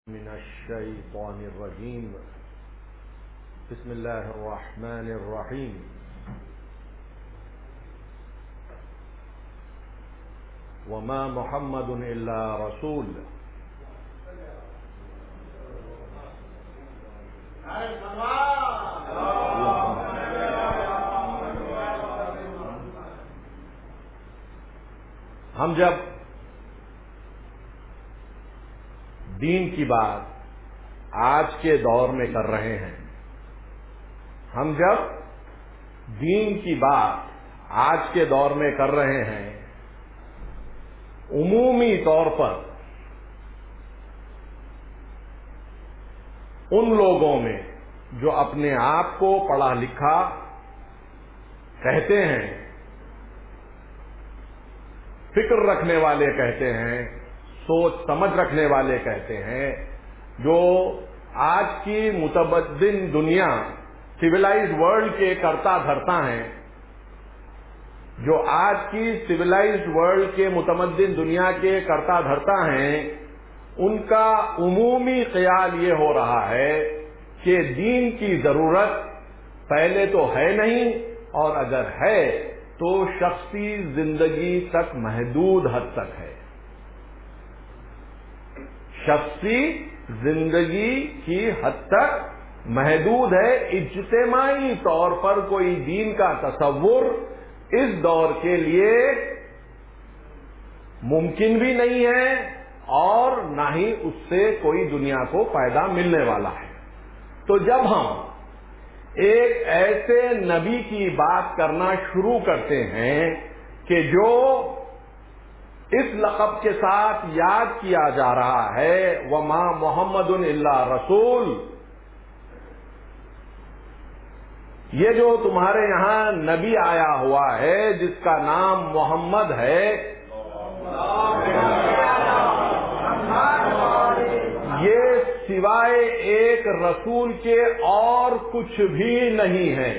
من الشيطان الرجيم. بسم الله الرحمن الرحيم. وما محمد إلا رسول. ہم جب دین کی بات آج کے دور میں کر رہے ہیں، ہم جب دین کی بات آج کے دور میں کر رہے ہیں، عمومی طور پر ان لوگوں میں جو اپنے آپ کو پڑھا لکھا کہتے ہیں، فکر رکھنے والے کہتے ہیں، سوچ سمجھ رکھنے والے کہتے ہیں، جو آج کی متمدن دنیا سویلائزڈ ورلڈ کے کرتا دھرتا ہیں، جو آج کی سویلائزڈ ورلڈ کے متمدن دنیا کے کرتا دھرتا ہیں، ان کا عمومی خیال یہ ہو رہا ہے کہ دین کی ضرورت پہلے تو ہے نہیں، اور اگر ہے تو شخصی زندگی تک محدود حد تک ہے، شخصی زندگی کی حد تک محدود ہے۔ اجتماعی طور پر کوئی دین کا تصور اس دور کے لیے ممکن بھی نہیں ہے، اور نہ ہی اس سے کوئی دنیا کو فائدہ ملنے والا ہے۔ تو جب ہم ایک ایسے نبی کی بات کرنا شروع کرتے ہیں کہ جو اس لقب کے ساتھ یاد کیا جا رہا ہے، وما محمد الا رسول، یہ جو تمہارے یہاں نبی آیا ہوا ہے جس کا نام محمد ہے، یہ سوائے ایک رسول کے اور کچھ بھی نہیں ہے،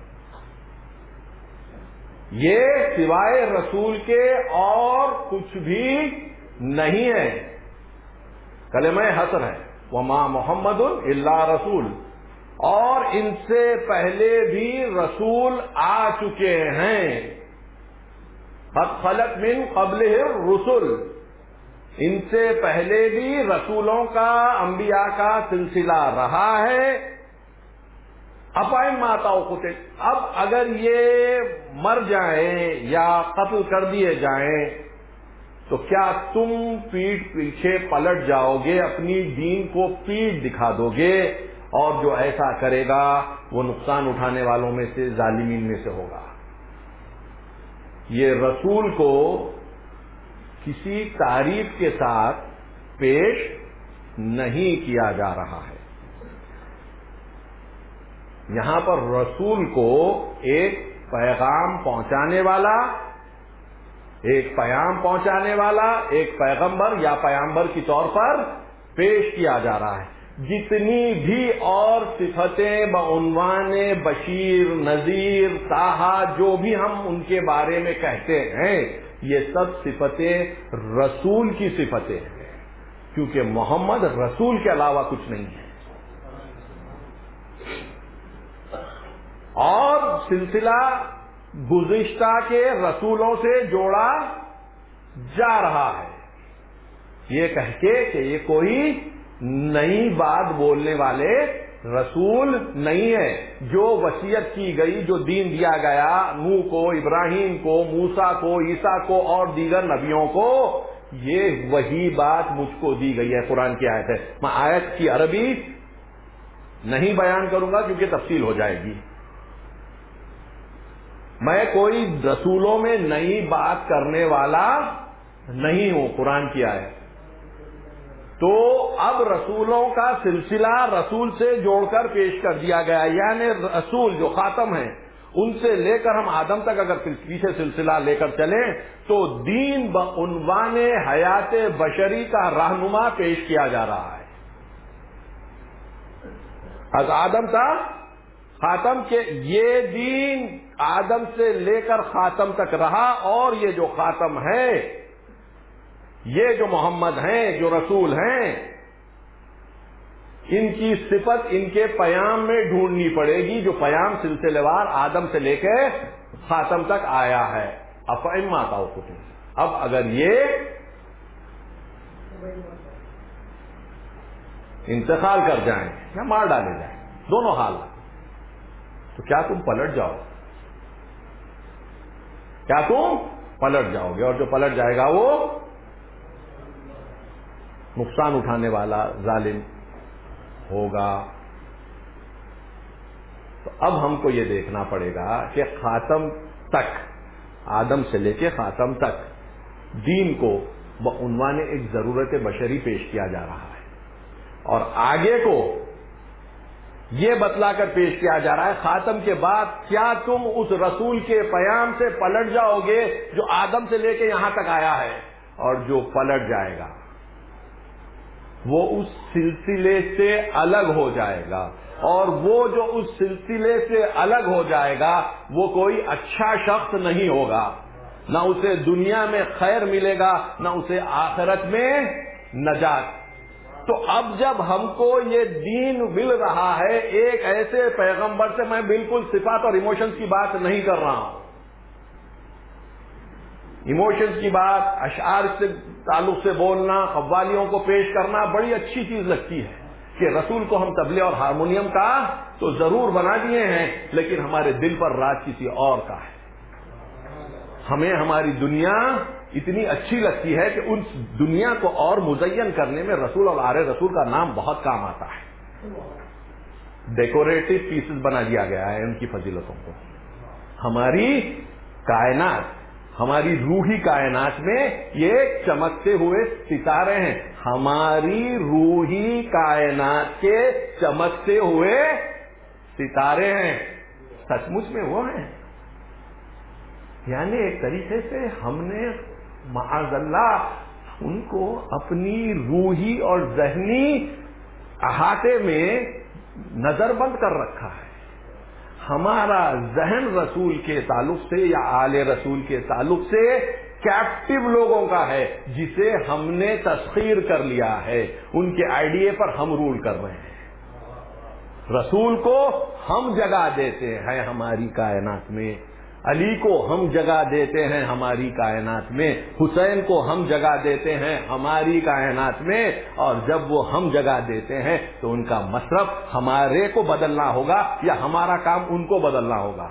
یہ سوائے رسول کے اور کچھ بھی نہیں ہے۔ کلمہ حصر ہے، وما محمد الا رسول، اور ان سے پہلے بھی رسول آ چکے ہیں، قد خلت من قبلہ الرسل، ان سے پہلے بھی رسولوں کا، انبیاء کا سلسلہ رہا ہے۔ اپائن ماتا قتل، اب اگر یہ مر جائیں یا قتل کر دیے جائیں تو کیا تم پیٹھ پیچھے پلٹ جاؤ گے، اپنی دین کو پیٹھ دکھا دو گے، اور جو ایسا کرے گا وہ نقصان اٹھانے والوں میں سے، ظالمین میں سے ہوگا۔ یہ رسول کو کسی تعریف کے ساتھ پیش نہیں کیا جا رہا ہے، یہاں پر رسول کو ایک پیغام پہنچانے والا، ایک پیام پہنچانے والا، ایک پیغمبر یا پیامبر کی طور پر پیش کیا جا رہا ہے۔ جتنی بھی اور صفتیں بعنوان بشیر، نذیر، طٰہٰ جو بھی ہم ان کے بارے میں کہتے ہیں، یہ سب صفتیں رسول کی صفتیں ہیں، کیونکہ محمد رسول کے علاوہ کچھ نہیں ہے۔ اور سلسلہ گزشتہ کے رسولوں سے جوڑا جا رہا ہے، یہ کہہ کے کہ یہ کوئی نئی بات بولنے والے رسول نہیں ہے۔ جو وصیت کی گئی، جو دین دیا گیا نوح کو، ابراہیم کو، موسیٰ کو، عیسیٰ کو اور دیگر نبیوں کو، یہ وہی بات مجھ کو دی گئی ہے۔ قرآن کی آیت ہے، میں آیت کی عربی نہیں بیان کروں گا کیونکہ تفصیل ہو جائے گی۔ میں کوئی رسولوں میں نئی بات کرنے والا نہیں ہوں، قرآن کی آیت۔ تو اب رسولوں کا سلسلہ رسول سے جوڑ کر پیش کر دیا گیا، یعنی رسول جو خاتم ہیں، ان سے لے کر ہم آدم تک اگر پیچھے سلسلہ لے کر چلیں تو دین بعنوان حیات بشری کا رہنما پیش کیا جا رہا ہے۔ از آدم تک خاتم کے یہ دین آدم سے لے کر خاتم تک رہا، اور یہ جو خاتم ہے، یہ جو محمد ہیں، جو رسول ہیں، ان کی صفت ان کے پیام میں ڈھونڈنی پڑے گی، جو پیام سلسلے وار آدم سے لے کے خاتم تک آیا ہے۔ افئم آتا ہو کچھ، اب اگر یہ انتقال کر جائیں یا مار ڈالے جائیں، دونوں حال، تو کیا تم پلٹ جاؤ؟ کیا تم پلٹ جاؤ گے؟ اور جو پلٹ جائے گا وہ نقصان اٹھانے والا ظالم ہوگا۔ تو اب ہم کو یہ دیکھنا پڑے گا کہ خاتم تک، آدم سے لے کے خاتم تک، دین کو بعنوان ایک ضرورت بشری پیش کیا جا رہا ہے، اور آگے کو یہ بتلا کر پیش کیا جا رہا ہے خاتم کے بعد کیا تم اس رسول کے پیام سے پلٹ جاؤ گے جو آدم سے لے کے یہاں تک آیا ہے؟ اور جو پلٹ جائے گا وہ اس سلسلے سے الگ ہو جائے گا، اور وہ جو اس سلسلے سے الگ ہو جائے گا وہ کوئی اچھا شخص نہیں ہوگا، نہ اسے دنیا میں خیر ملے گا نہ اسے آخرت میں نجات۔ تو اب جب ہم کو یہ دین مل رہا ہے ایک ایسے پیغمبر سے، میں بالکل صفات اور ایموشنز کی بات نہیں کر رہا ہوں، ایموشنز کی بات، اشعار سے تعلق سے بولنا، قوالیوں کو پیش کرنا بڑی اچھی چیز لگتی ہے کہ رسول کو ہم طبلے اور ہارمونیم کا تو ضرور بنا دیے ہیں، لیکن ہمارے دل پر راج کسی اور کا ہے۔ ہمیں ہماری دنیا اتنی اچھی لگتی ہے کہ ان دنیا کو اور مزین کرنے میں رسول اور آل رسول کا نام بہت کام آتا ہے، ڈیکوریٹو پیسز بنا دیا گیا ہے ان کی فضیلتوں کو۔ ہماری کائنات، ہماری روحی کائنات میں یہ چمکتے ہوئے ستارے ہیں، ہماری روحی کائنات کے چمکتے ہوئے ستارے ہیں، سچ مچ میں وہ ہیں۔ یعنی ایک طریقے سے ہم نے معاذ اللہ ان کو اپنی روحی اور ذہنی احاطے میں نظر بند کر رکھا ہے۔ ہمارا ذہن رسول کے تعلق سے یا آل رسول کے تعلق سے کیپٹیو لوگوں کا ہے، جسے ہم نے تسخیر کر لیا ہے، ان کے آئیڈیے پر ہم رول کر رہے ہیں۔ رسول کو ہم جگہ دیتے ہیں ہماری کائنات میں، علی کو ہم جگہ دیتے ہیں ہماری کائنات میں، حسین کو ہم جگہ دیتے ہیں ہماری کائنات میں، اور جب وہ ہم جگہ دیتے ہیں تو ان کا مصرف ہمارے کو بدلنا ہوگا یا ہمارا کام ان کو بدلنا ہوگا۔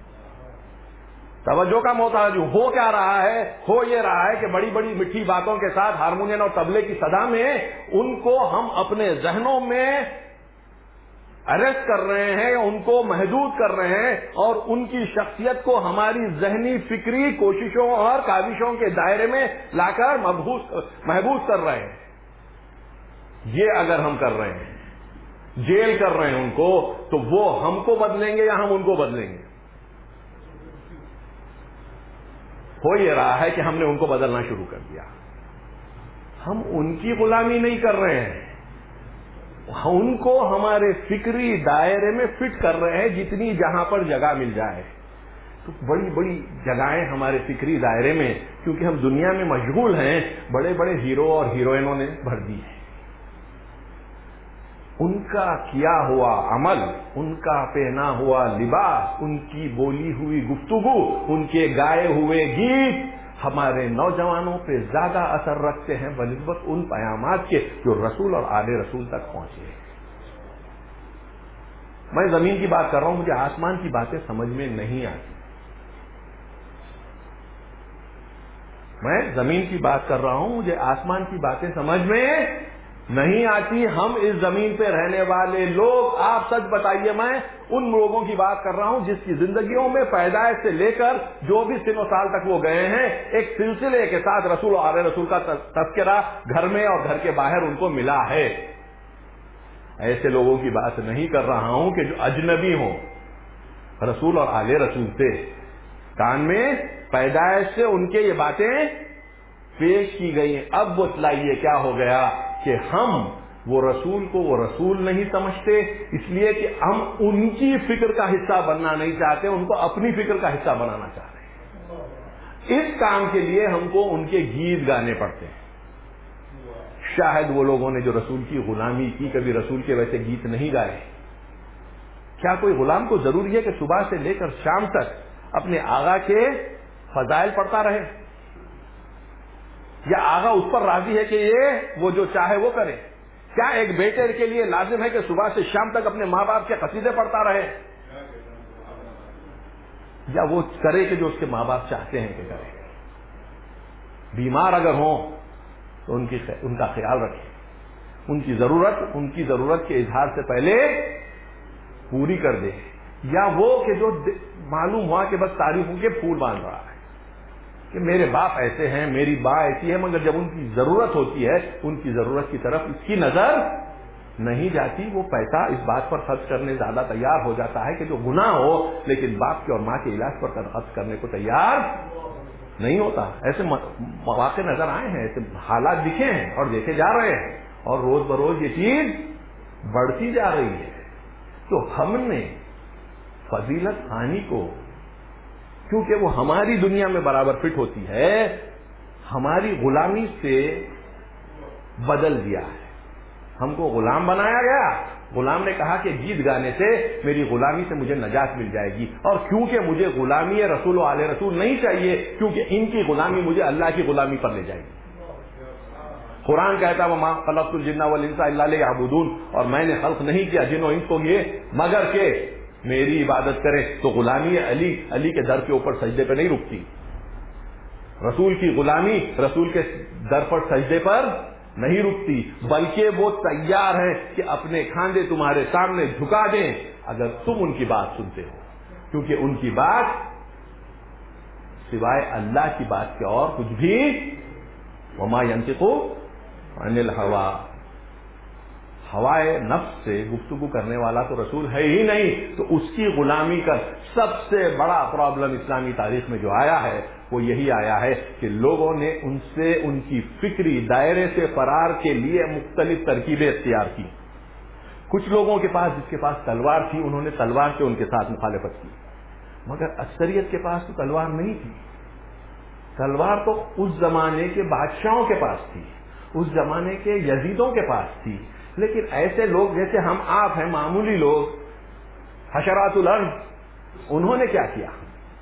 توجہ کا محتاج ہوں۔ ہو کیا رہا ہے؟ ہو یہ رہا ہے کہ بڑی بڑی میٹھی باتوں کے ساتھ ہارمونیم اور طبلے کی صدا میں ان کو ہم اپنے ذہنوں میں اریسٹ کر رہے ہیں، ان کو محدود کر رہے ہیں، اور ان کی شخصیت کو ہماری ذہنی فکری کوششوں اور کاوشوں کے دائرے میں لا کر محبوس کر رہے ہیں۔ یہ اگر ہم کر رہے ہیں، جیل کر رہے ہیں ان کو، تو وہ ہم کو بدلیں گے یا ہم ان کو بدلیں گے؟ ہو یہ رہا ہے کہ ہم نے ان کو بدلنا شروع کر دیا۔ ہم ان کی غلامی نہیں کر رہے ہیں، ان کو ہمارے فکری دائرے میں فٹ کر رہے ہیں، جتنی جہاں پر جگہ مل جائے۔ تو بڑی بڑی جگہیں ہمارے فکری دائرے میں، کیونکہ ہم دنیا میں مشغول ہیں، بڑے بڑے ہیرو اور ہیروئنوں نے بھر دی ہے۔ ان کا کیا ہوا عمل، ان کا پہنا ہوا لباس، ان کی بولی ہوئی گفتگو، ان کے گائے ہوئے گیت ہمارے نوجوانوں پہ زیادہ اثر رکھتے ہیں بنسبت ان پیامات کے جو رسول اور آل رسول تک پہنچے۔ میں زمین کی بات کر رہا ہوں، مجھے آسمان کی باتیں سمجھ میں نہیں آتی۔ میں زمین کی بات کر رہا ہوں، مجھے آسمان کی باتیں سمجھ میں نہیں آتی۔ ہم اس زمین پہ رہنے والے لوگ، آپ سچ بتائیے، میں ان لوگوں کی بات کر رہا ہوں جس کی زندگیوں میں پیدائش سے لے کر جو بھی سن و سال تک وہ گئے ہیں، ایک سلسلے کے ساتھ رسول اور آل رسول کا تذکرہ گھر میں اور گھر کے باہر ان کو ملا ہے۔ ایسے لوگوں کی بات نہیں کر رہا ہوں کہ جو اجنبی ہوں رسول اور آل رسول سے، کان میں پیدائش سے ان کے یہ باتیں پیش کی گئی ہیں۔ اب بتلائیے کیا ہو گیا کہ ہم وہ رسول کو وہ رسول نہیں سمجھتے، اس لیے کہ ہم ان کی فکر کا حصہ بننا نہیں چاہتے، ان کو اپنی فکر کا حصہ بنانا چاہ رہے ہیں۔ اس کام کے لیے ہم کو ان کے گیت گانے پڑتے ہیں، شاید وہ لوگوں نے جو رسول کی غلامی کی کبھی رسول کے ویسے گیت نہیں گائے. کیا کوئی غلام کو ضروری ہے کہ صبح سے لے کر شام تک اپنے آقا کے فضائل پڑھتا رہے؟ یا آقا اس پر راضی ہے کہ یہ وہ جو چاہے وہ کرے؟ کیا ایک بیٹے کے لیے لازم ہے کہ صبح سے شام تک اپنے ماں باپ کے قصیدے پڑھتا رہے؟ یا وہ کرے کہ جو اس کے ماں باپ چاہتے ہیں کہ کرے؟ بیمار اگر ہوں تو ان کا خیال رکھیں، ان کی ضرورت کے اظہار سے پہلے پوری کر دے. یا وہ کہ جو معلوم ہوا کہ بس تعریفوں کے پھول باندھ رہا ہے کہ میرے باپ ایسے ہیں، میری ماں ایسی ہے، مگر جب ان کی ضرورت ہوتی ہے ان کی ضرورت کی طرف اس کی نظر نہیں جاتی. وہ پیسہ اس بات پر خرچ کرنے زیادہ تیار ہو جاتا ہے کہ جو گناہ ہو، لیکن باپ کے اور ماں کے علاج پر خرچ کرنے کو تیار نہیں ہوتا. ایسے مواقع نظر آئے ہیں، ایسے حالات دکھے ہیں اور دیکھے جا رہے ہیں، اور روز بروز یہ چیز بڑھتی جا رہی ہے. تو ہم نے فضیلت خانی کو، کیونکہ وہ ہماری دنیا میں برابر فٹ ہوتی ہے، ہماری غلامی سے بدل دیا ہے. ہم کو غلام بنایا گیا. غلام نے کہا کہ گیت گانے سے میری غلامی سے مجھے نجات مل جائے گی، اور کیونکہ مجھے غلامی رسول و آل رسول نہیں چاہیے، کیونکہ ان کی غلامی مجھے اللہ کی غلامی پر لے جائے گی. قرآن کہتا ہے وَمَا خَلَقْتُ الْجِنَّ وَالْإِنسَ إِلَّا لِيَعْبُدُونَ، اور میں نے خلق نہیں کیا جن و انس کو یہ مگر کہ میری عبادت کرے. تو غلامی علی کے در کے اوپر سجدے پہ نہیں رکتی. رسول کی غلامی رسول کے در پر سجدے پر نہیں رکتی، بلکہ وہ تیار ہیں کہ اپنے کھاندے تمہارے سامنے جھکا دیں اگر تم ان کی بات سنتے ہو، کیونکہ ان کی بات سوائے اللہ کی بات کے اور کچھ بھی وما ينطق عن الهوى، ہوائے نفس سے گفتگو کرنے والا تو رسول ہے ہی نہیں. تو اس کی غلامی کا سب سے بڑا پرابلم اسلامی تاریخ میں جو آیا ہے وہ یہی آیا ہے کہ لوگوں نے ان سے ان کی فکری دائرے سے فرار کے لیے مختلف ترکیبیں اختیار کی. کچھ لوگوں کے پاس جس کے پاس تلوار تھی انہوں نے تلوار سے ان کے ساتھ مخالفت کی، مگر اکثریت کے پاس تو تلوار نہیں تھی. تلوار تو اس زمانے کے بادشاہوں کے پاس تھی، اس زمانے کے یزیدوں کے پاس تھی. لیکن ایسے لوگ جیسے ہم آپ ہیں، معمولی لوگ، حشرات الارض، انہوں نے کیا کیا؟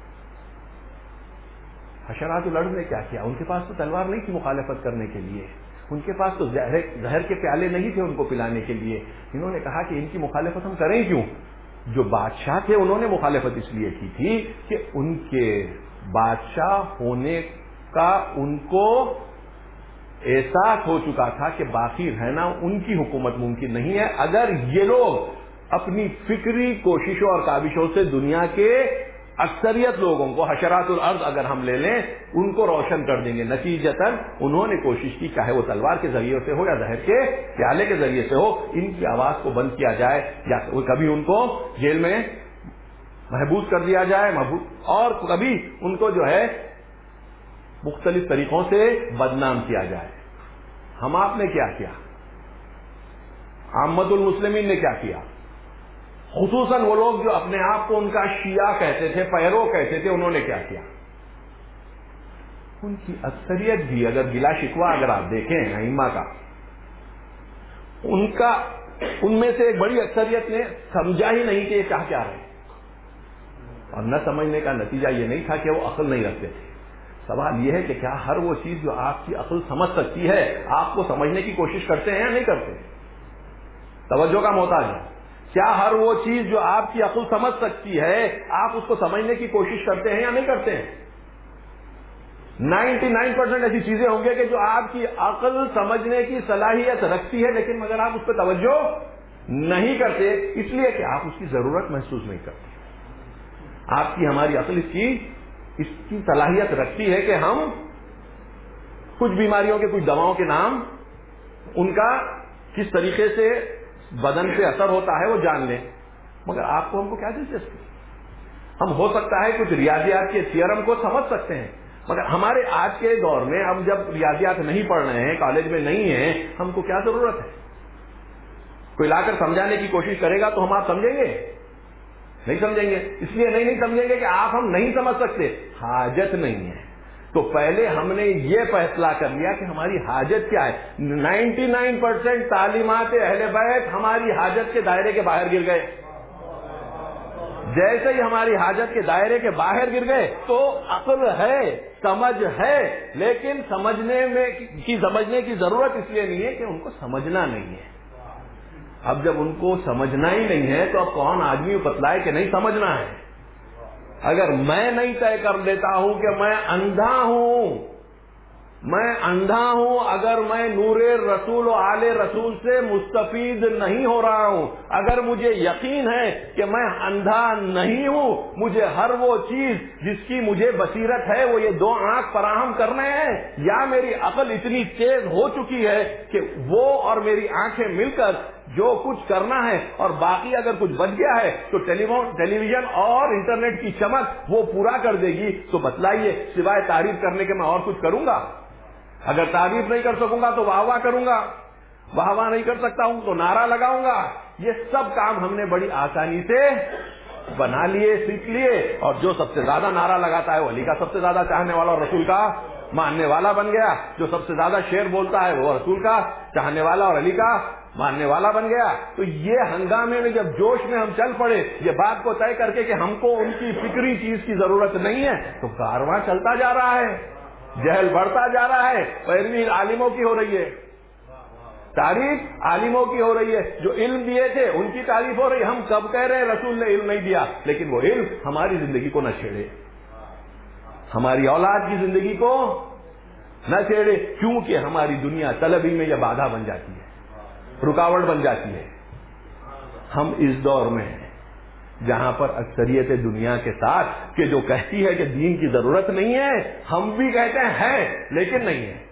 حشرات الارض نے کیا کیا؟ ان کے پاس تو تلوار نہیں تھی مخالفت کرنے کے لیے، ان کے پاس تو زہر کے پیالے نہیں تھے ان کو پلانے کے لیے. انہوں نے کہا کہ ان کی مخالفت ہم کریں کیوں؟ جو بادشاہ تھے انہوں نے مخالفت اس لیے کی تھی کہ ان کے بادشاہ ہونے کا ان کو احساس ہو چکا تھا کہ باقی رہنا ان کی حکومت ممکن نہیں ہے اگر یہ لوگ اپنی فکری کوششوں اور کاوشوں سے دنیا کے اکثریت لوگوں کو، حشرات الارض اگر ہم لے لیں، ان کو روشن کر دیں گے. نتیجتاً انہوں نے کوشش کی، چاہے وہ تلوار کے ذریعے سے ہو یا زہر کے پیالے کے ذریعے سے ہو، ان کی آواز کو بند کیا جائے، یا کبھی ان کو جیل میں محبوس کر دیا جائے، اور کبھی ان کو جو ہے مختلف طریقوں سے بدنام کیا جائے. ہم آپ نے کیا کیا؟ عامت المسلمین نے کیا کیا؟ خصوصاً وہ لوگ جو اپنے آپ کو ان کا شیعہ کہتے تھے، پیرو کہتے تھے، انہوں نے کیا کیا؟ ان کی اکثریت بھی اگر بلا شکوہ اگر آپ دیکھیں ائمہ کا، ان میں سے ایک بڑی اکثریت نے سمجھا ہی نہیں کہ یہ کیا کیا رہے. اور نہ سمجھنے کا نتیجہ یہ نہیں تھا کہ وہ عقل نہیں رکھتے تھے. سوال یہ ہے کہ کیا ہر وہ چیز جو آپ کی عقل سمجھ سکتی ہے آپ کو سمجھنے کی کوشش کرتے ہیں یا نہیں کرتے؟ توجہ کا محتاج ہے. کیا ہر وہ چیز جو آپ کی عقل سمجھ سکتی ہے آپ اس کو سمجھنے کی کوشش کرتے ہیں یا نہیں کرتے ہیں؟ 99% ایسی چیزیں ہوں گے کہ جو آپ کی عقل سمجھنے کی صلاحیت رکھتی ہے، لیکن مگر آپ اس پہ توجہ نہیں کرتے، اس لیے کہ آپ اس کی ضرورت محسوس نہیں کرتے. آپ کی ہماری عقل اس کی صلاحیت رکھتی ہے کہ ہم کچھ بیماریوں کے کچھ دواؤں کے نام، ان کا کس طریقے سے بدن پہ اثر ہوتا ہے وہ جان لیں، مگر آپ کو ہم کو کیا دلچسپی؟ ہم ہو سکتا ہے کچھ ریاضیات کے تھیورم کو سمجھ سکتے ہیں، مگر ہمارے آج کے دور میں ہم جب ریاضیات نہیں پڑھ رہے ہیں، کالج میں نہیں ہیں، ہم کو کیا ضرورت ہے؟ کوئی لا کر سمجھانے کی کوشش کرے گا تو ہم آپ سمجھیں گے؟ نہیں سمجھیں گے. اس لیے نہیں سمجھیں گے کہ آپ ہم نہیں سمجھ سکتے، حاجت نہیں ہے. تو پہلے ہم نے یہ فیصلہ کر لیا کہ ہماری حاجت کیا ہے. 99% تعلیمات اہل بیت ہماری حاجت کے دائرے کے باہر گر گئے. جیسے ہی ہماری حاجت کے دائرے کے باہر گر گئے تو عقل ہے، سمجھ ہے، لیکن سمجھنے کی ضرورت اس لیے نہیں ہے کہ ان کو سمجھنا نہیں ہے. اب جب ان کو سمجھنا ہی نہیں ہے تو اب کون آدمی بتلائے کہ نہیں سمجھنا ہے. اگر میں نہیں طے کر لیتا ہوں کہ میں اندھا ہوں، اگر میں نور رسول و آل رسول سے مستفید نہیں ہو رہا ہوں، اگر مجھے یقین ہے کہ میں اندھا نہیں ہوں، مجھے ہر وہ چیز جس کی مجھے بصیرت ہے وہ یہ 2 آنکھ فراہم کرنے ہیں، یا میری عقل اتنی تیز ہو چکی ہے کہ وہ اور میری آنکھیں مل کر جو کچھ کرنا ہے، اور باقی اگر کچھ بچ گیا ہے تو ٹیلی ویژن اور انٹرنیٹ کی چمک وہ پورا کر دے گی. تو بتلائیے سوائے تعریف کرنے کے میں اور کچھ کروں گا؟ اگر تعریف نہیں کر سکوں گا تو واہ واہ کروں گا، واہ واہ نہیں کر سکتا ہوں تو نعرہ لگاؤں گا. یہ سب کام ہم نے بڑی آسانی سے بنا لیے، سیکھ لیے، اور جو سب سے زیادہ نعرہ لگاتا ہے وہ علی کا سب سے زیادہ چاہنے والا اور رسول کا ماننے والا بن گیا. جو سب سے زیادہ شعر بولتا ہے وہ رسول کا چاہنے والا اور علی کا ماننے والا بن گیا. تو یہ ہنگامے میں جب جوش میں ہم چل پڑے یہ بات کو طے کر کے کہ ہم کو ان کی فکری چیز کی ضرورت نہیں ہے، تو کارواں چلتا جا رہا ہے، جہل بڑھتا جا رہا ہے. پیروی عالموں کی ہو رہی ہے، تعریف عالموں کی ہو رہی ہے، جو علم دیے تھے ان کی تعریف ہو رہی ہے. ہم کب کہہ رہے ہیں رسول نے علم نہیں دیا، لیکن وہ علم ہماری زندگی کو نہ چھیڑے، ہماری اولاد کی زندگی کو نہ چھیڑے، کیونکہ ہماری دنیا طلبی میں یہ بادھا بن جاتی ہے، رکاوٹ بن جاتی ہے. ہم اس دور میں ہیں جہاں پر اکثریت دنیا کے ساتھ کہ جو کہتی ہے کہ دین کی ضرورت نہیں ہے، ہم بھی کہتے ہیں لیکن نہیں ہے.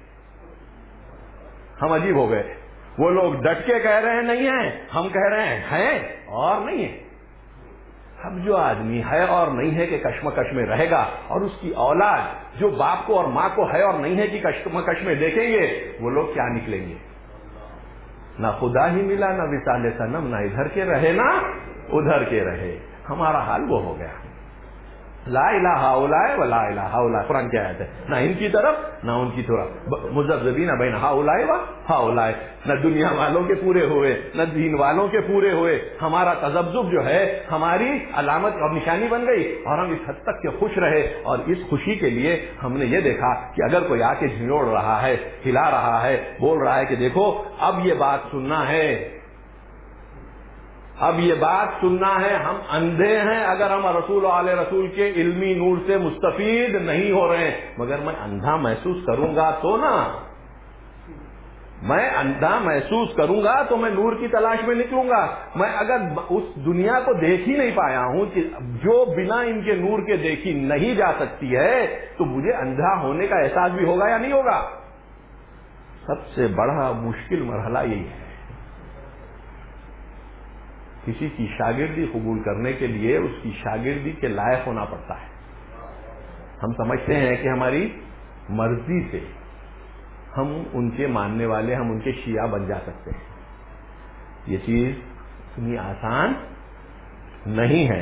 ہم عجیب ہو گئے. وہ لوگ ڈٹ کے کہہ رہے ہیں نہیں ہے، ہم کہہ رہے ہیں اور نہیں ہے. اب جو آدمی ہے اور نہیں ہے کہ کشمکش میں رہے گا، اور اس کی اولاد جو باپ کو اور ماں کو ہے اور نہیں ہے کہ کشمکش میں دیکھیں گے، وہ لوگ کیا نکلیں گے؟ نہ خدا ہی ملا، نہ وصال صنم، نہ ادھر کے رہے نہ ادھر کے رہے. ہمارا حال وہ ہو گیا. لا الہ ہؤلاء ولا الہ ہؤلاء، قرآن کی آیت ہے. نہ ان کی طرف نہ ان کی طرف، مذبذبین بین ہؤلاء و ہؤلاء. نہ دنیا والوں کے پورے ہوئے نہ دین والوں کے پورے ہوئے. ہمارا تذبذب جو ہے ہماری علامت اور نشانی بن گئی، اور ہم اس حد تک کہ خوش رہے. اور اس خوشی کے لیے ہم نے یہ دیکھا کہ اگر کوئی آ کے جھنجھوڑ رہا ہے، ہلا رہا ہے، بول رہا ہے کہ دیکھو اب یہ بات سننا ہے، اب یہ بات سننا ہے، ہم اندھے ہیں اگر ہم رسول و آل رسول کے علمی نور سے مستفید نہیں ہو رہے ہیں. مگر میں اندھا محسوس کروں گا تو نا، میں اندھا محسوس کروں گا تو میں نور کی تلاش میں نکلوں گا. میں اگر اس دنیا کو دیکھ ہی نہیں پایا ہوں کہ جو بنا ان کے نور کے دیکھی نہیں جا سکتی ہے، تو مجھے اندھا ہونے کا احساس بھی ہوگا یا نہیں ہوگا؟ سب سے بڑا مشکل مرحلہ یہی ہے. کسی کی شاگردی قبول کرنے کے لیے اس کی شاگردی کے لائق ہونا پڑتا ہے. ہم سمجھتے ہیں کہ ہماری مرضی سے ہم ان کے ماننے والے، ہم ان کے شیعہ بن جا سکتے ہیں. یہ چیز اتنی آسان نہیں ہے،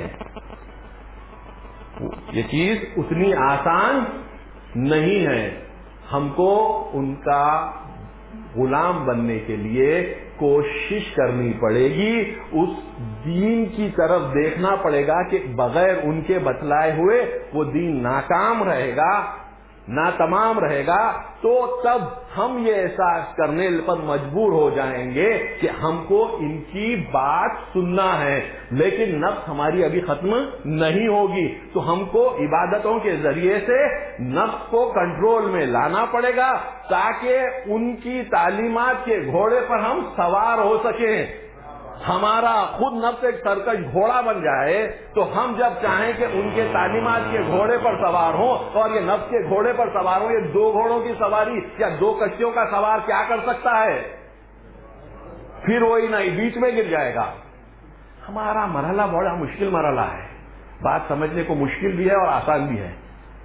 یہ چیز اتنی آسان نہیں ہے. ہم کو ان کا غلام بننے کے لیے کوشش کرنی پڑے گی، اس دین کی طرف دیکھنا پڑے گا کہ بغیر ان کے بتلائے ہوئے وہ دین ناکام رہے گا، ناتمام رہے گا. تو تب ہم یہ احساس کرنے پر مجبور ہو جائیں گے کہ ہم کو ان کی بات سننا ہے. لیکن نفس ہماری ابھی ختم نہیں ہوگی، تو ہم کو عبادتوں کے ذریعے سے نفس کو کنٹرول میں لانا پڑے گا تاکہ ان کی تعلیمات کے گھوڑے پر ہم سوار ہو سکیں. ہمارا خود نفس ایک سرکش گھوڑا بن جائے تو ہم جب چاہیں کہ ان کے تعلیمات کے گھوڑے پر سوار ہوں، اور یہ نفس کے گھوڑے پر سوار ہوں، یہ 2 گھوڑوں کی سواری یا 2 کشتیوں کا سوار کیا کر سکتا ہے؟ پھر وہی نہیں، بیچ میں گر جائے گا. ہمارا مرحلہ بڑا مشکل مرحلہ ہے. بات سمجھنے کو مشکل بھی ہے اور آسان بھی ہے.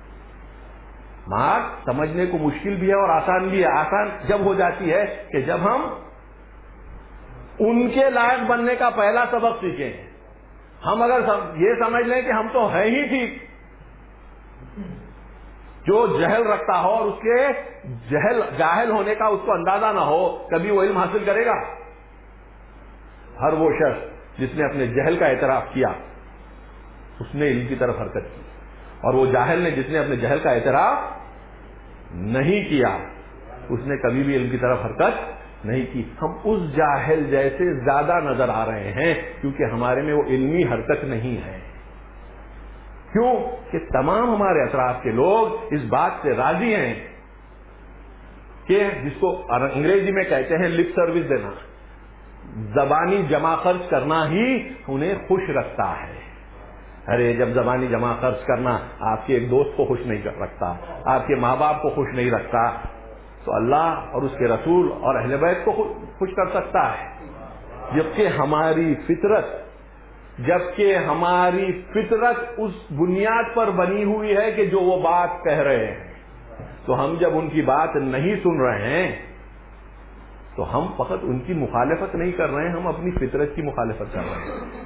بات سمجھنے کو مشکل بھی ہے اور آسان بھی ہے. آسان جب ہو جاتی ہے کہ جب ہم ان کے لائق بننے کا پہلا سبق سیکھیں. ہم اگر یہ سمجھ لیں کہ ہم تو ہیں ہی ٹھیک، جو جہل رکھتا ہو اور اس کے جاہل ہونے کا اس کو اندازہ نہ ہو، کبھی وہ علم حاصل کرے گا؟ ہر وہ شخص جس نے اپنے جہل کا اعتراف کیا اس نے علم کی طرف حرکت کی، اور وہ جاہل نے جس نے اپنے جہل کا اعتراف نہیں کیا اس نے کبھی بھی علم کی طرف حرکت نہیں کی۔ ہم اس جاہل جیسے زیادہ نظر آ رہے ہیں کیونکہ ہمارے میں وہ علمی حرکت نہیں ہے۔ کیوں کہ تمام ہمارے اطراف کے لوگ اس بات سے راضی ہیں کہ جس کو انگریزی میں کہتے ہیں لپ سروس دینا، زبانی جمع خرچ کرنا ہی انہیں خوش رکھتا ہے۔ ارے جب زبانی جمع خرچ کرنا آپ کے ایک دوست کو خوش نہیں رکھتا، آپ کے ماں باپ کو خوش نہیں رکھتا، تو اللہ اور اس کے رسول اور اہل بیت کو خوش کر سکتا ہے۔ جبکہ ہماری فطرت اس بنیاد پر بنی ہوئی ہے کہ جو وہ بات کہہ رہے ہیں، تو ہم جب ان کی بات نہیں سن رہے ہیں تو ہم فقط ان کی مخالفت نہیں کر رہے ہیں، ہم اپنی فطرت کی مخالفت کر رہے ہیں۔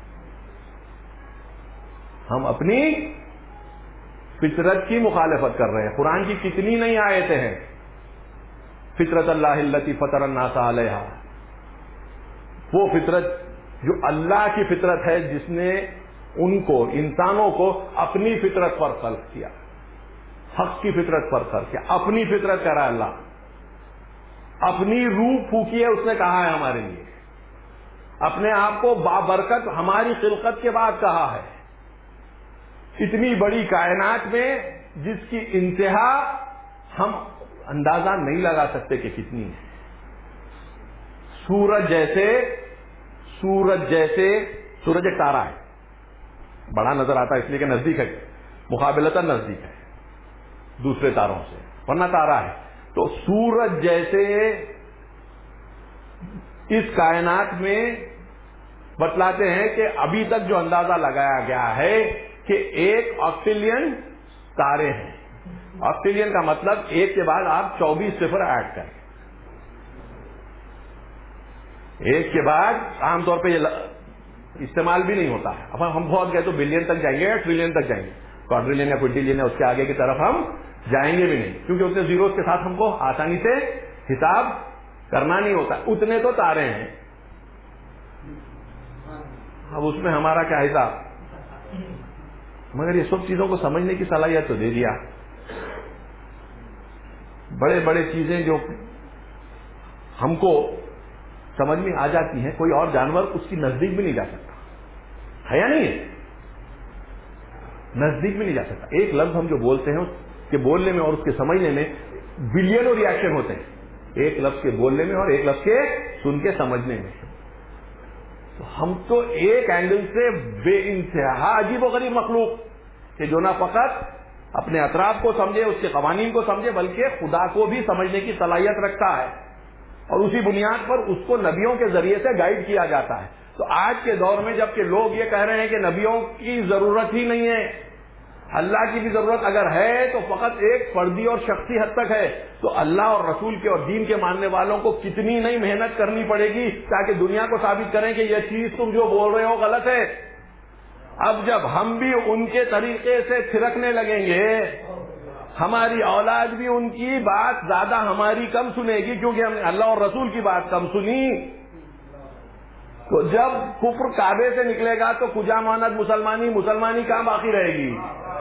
ہم اپنی فطرت کی مخالفت کر رہے ہیں۔ قرآن کی کتنی نئی آیتیں ہیں، فطرت اللہ التی فطر الناس علیہا، وہ فطرت جو اللہ کی فطرت ہے جس نے ان کو انسانوں کو اپنی فطرت پر خلق کیا، حق کی فطرت پر خلق کیا، اپنی فطرت کرا اللہ، اپنی روح پھونکی ہے، اس نے کہا ہے ہمارے لیے، اپنے آپ کو بابرکت ہماری خلقت کے بعد کہا ہے۔ اتنی بڑی کائنات میں جس کی انتہا ہم اندازہ نہیں لگا سکتے کہ کتنی ہے۔ سورج ایک تارا ہے، بڑا نظر آتا ہے اس لیے کہ نزدیک ہے، مقابلتاً نزدیک ہے دوسرے تاروں سے، ورنہ تارا ہے۔ تو سورج جیسے اس کائنات میں بتلاتے ہیں کہ ابھی تک جو اندازہ لگایا گیا ہے کہ 1 آکٹیلین تارے ہیں۔ آکٹیلین کا مطلب 1 کے بعد آپ 24 صفر ایڈ کریں، 1 کے بعد عام طور پہ یہ استعمال بھی نہیں ہوتا ہے۔ اب ہم بہت گئے تو بلین تک جائیں گے یا ٹریلین تک جائیں گے، کوادریلین یا کوئنٹیلین ہے، اس کے آگے کی طرف ہم جائیں گے بھی نہیں، کیونکہ اتنے زیروز کے ساتھ ہم کو آسانی سے حساب کرنا نہیں ہوتا۔ اتنے تو تارے ہیں، اب اس میں ہمارا کیا حساب؟ مگر یہ سب چیزوں کو سمجھنے کی صلاحیت تو دے دیا۔ بڑے بڑے چیزیں جو ہم کو سمجھ میں آ جاتی ہیں، کوئی اور جانور اس کی نزدیک بھی نہیں جا سکتا ہے یا نہیں ہے؟ نزدیک بھی نہیں جا سکتا۔ ایک لفظ ہم جو بولتے ہیں اس کے بولنے میں اور اس کے سمجھنے میں بلینوں ریاکشن ہوتے ہیں، ایک لفظ کے بولنے میں اور ایک لفظ کے سن کے سمجھنے میں۔ تو ہم تو ایک اینگل سے بے انتہا عجیب و غریب مخلوق کہ جو نہ فقط اپنے اطراف کو سمجھے، اس کے قوانین کو سمجھے، بلکہ خدا کو بھی سمجھنے کی صلاحیت رکھتا ہے، اور اسی بنیاد پر اس کو نبیوں کے ذریعے سے گائیڈ کیا جاتا ہے۔ تو آج کے دور میں جبکہ لوگ یہ کہہ رہے ہیں کہ نبیوں کی ضرورت ہی نہیں ہے، اللہ کی بھی ضرورت اگر ہے تو فقط ایک فردی اور شخصی حد تک ہے، تو اللہ اور رسول کے اور دین کے ماننے والوں کو کتنی نئی محنت کرنی پڑے گی تاکہ دنیا کو ثابت کریں کہ یہ چیز تم جو بول رہے ہو غلط ہے۔ اب جب ہم بھی ان کے طریقے سے تھرکنے لگیں گے، ہماری اولاد بھی ان کی بات زیادہ ہماری کم سنے گی، کیونکہ ہم نے اللہ اور رسول کی بات کم سنی۔ تو جب کفر کعبے سے نکلے گا تو کجا مانت مسلمانی کہاں باقی رہے گی؟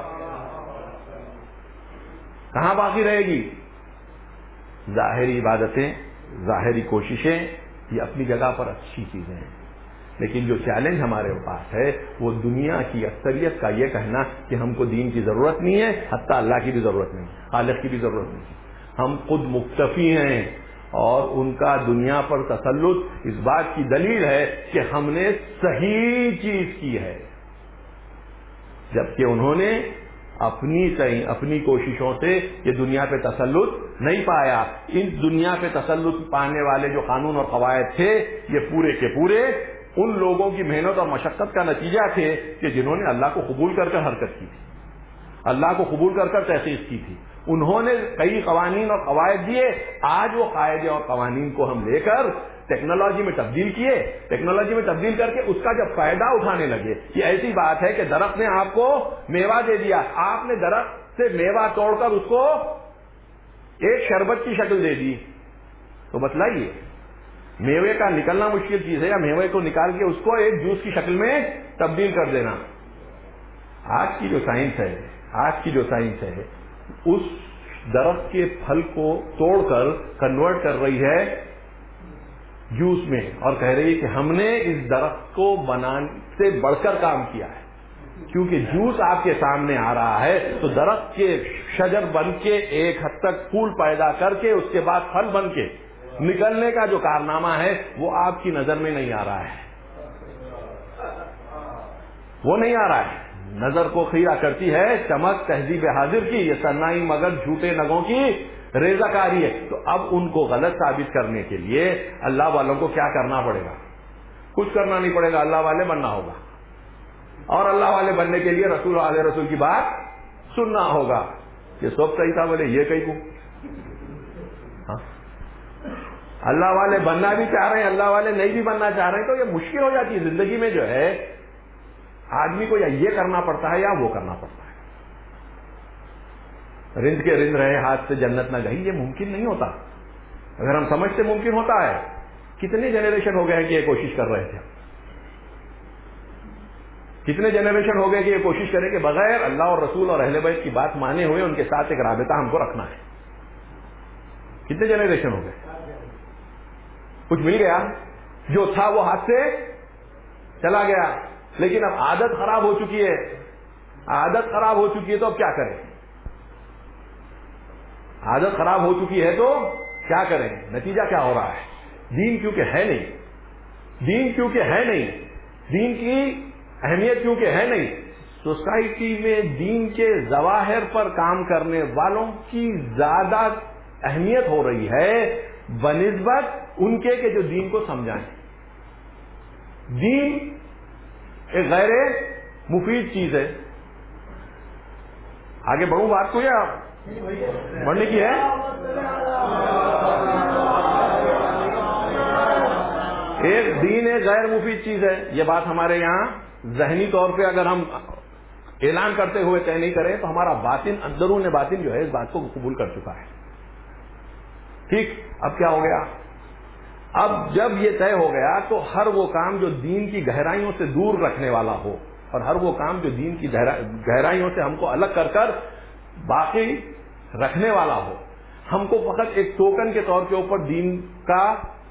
کہاں باقی رہے گی؟ ظاہری عبادتیں، ظاہری کوششیں یہ اپنی جگہ پر اچھی چیزیں ہیں، لیکن جو چیلنج ہمارے پاس ہے وہ دنیا کی اکثریت کا یہ کہنا کہ ہم کو دین کی ضرورت نہیں ہے، حتیٰ اللہ کی بھی ضرورت نہیں، خالق کی بھی ضرورت نہیں، ہم خود مکتفی ہیں، اور ان کا دنیا پر تسلط اس بات کی دلیل ہے کہ ہم نے صحیح چیز کی ہے، جبکہ انہوں نے اپنی کوششوں سے یہ دنیا پہ تسلط نہیں پایا۔ ان دنیا پہ تسلط پانے والے جو قانون اور قواعد تھے یہ پورے کے پورے ان لوگوں کی محنت اور مشقت کا نتیجہ تھے کہ جنہوں نے اللہ کو قبول کر کر حرکت کی تھی، اللہ کو قبول کر کر تحقیق کی تھی۔ انہوں نے کئی قوانین اور قواعد دیے، آج وہ قاعدے اور قوانین کو ہم لے کر ٹیکنالوجی میں تبدیل کیے، ٹیکنالوجی میں تبدیل کر کے اس کا جب فائدہ اٹھانے لگے۔ یہ ایسی بات ہے کہ درخت نے آپ کو میوہ دے دیا، آپ نے درخت سے میوہ توڑ کر اس کو ایک شربت کی شکل دے دی، تو بتلائیے میوے کا نکلنا مشکل چیز ہے یا میوے کو نکال کے اس کو ایک جوس کی شکل میں تبدیل کر دینا؟ آج کی جو سائنس ہے اس درخت کے پھل کو توڑ کر کنورٹ کر رہی ہے جوس میں، اور کہہ رہی ہے کہ ہم نے اس درخت کو بنانے سے بڑھ کر کام کیا ہے، کیونکہ جوس آپ کے سامنے آ رہا ہے تو درخت کے شجر بن کے ایک حد تک پھول پیدا کر کے اس کے بعد پھل بن کے نکلنے کا جو کارنامہ ہے وہ آپ کی نظر میں نہیں آ رہا ہے، وہ نہیں آ رہا ہے۔ نظر کو خیرہ کرتی ہے چمک تہذیب حاضر کی، یہ سنائی مگر جھوٹے نگوں کی ریزہ کاری ہے۔ تو اب ان کو غلط ثابت کرنے کے لیے اللہ والوں کو کیا کرنا پڑے گا؟ کچھ کرنا نہیں پڑے گا، اللہ والے بننا ہوگا، اور اللہ والے بننے کے لیے رسول کی بات سننا ہوگا۔ یہ سب صحیح تھا، بولے یہ کہیں کو اللہ والے بننا بھی چاہ رہے ہیں، اللہ والے نہیں بھی بننا چاہ رہے ہیں، تو یہ مشکل ہو جاتی ہے زندگی میں، جو ہے آدمی کو یا یہ کرنا پڑتا ہے یا وہ کرنا پڑتا ہے۔ رند کے رند رہے ہاتھ سے جنت نہ گئی، یہ ممکن نہیں ہوتا۔ اگر ہم سمجھتے ممکن ہوتا ہے، کتنے جنریشن ہو گئے ہیں کہ یہ کوشش کر رہے تھے، کتنے جنریشن ہو گئے کہ یہ کوشش کریں کہ بغیر اللہ اور رسول اور اہل بیت کی بات مانے ہوئے ان کے ساتھ ایک رابطہ ہم کو رکھنا ہے۔ کتنے جنریشن ہو گئے؟ کچھ مل گیا، جو تھا وہ ہاتھ سے چلا گیا، لیکن اب عادت خراب ہو چکی ہے، عادت خراب ہو چکی ہے تو اب کیا کریں؟ عادت خراب ہو چکی ہے تو کیا کریں؟ نتیجہ کیا ہو رہا ہے؟ دین کیونکہ ہے نہیں، دین کی اہمیت کیونکہ ہے نہیں، سوسائٹی میں دین کے ظواہر پر کام کرنے والوں کی زیادہ اہمیت ہو رہی ہے بنسبت ان کے کہ جو دین کو سمجھائیں۔ دین ایک غیر مفید چیز ہے۔ آگے بڑھوں بات کو یا بڑھنے کی ہے؟ ایک دین ایک غیر مفید چیز ہے، یہ بات ہمارے یہاں ذہنی طور پہ اگر ہم اعلان کرتے ہوئے طے نہیں کریں تو ہمارا باطن، اندرون باطن جو ہے اس بات کو قبول کر چکا ہے۔ ٹھیک، اب کیا ہو گیا؟ اب جب یہ طے ہو گیا تو ہر وہ کام جو دین کی گہرائیوں سے دور رکھنے والا ہو، اور ہر وہ کام جو دین کی گہرائیوں سے ہم کو الگ کر کر باقی رکھنے والا ہو، ہم کو فقط ایک ٹوکن کے طور کے اوپر دین کا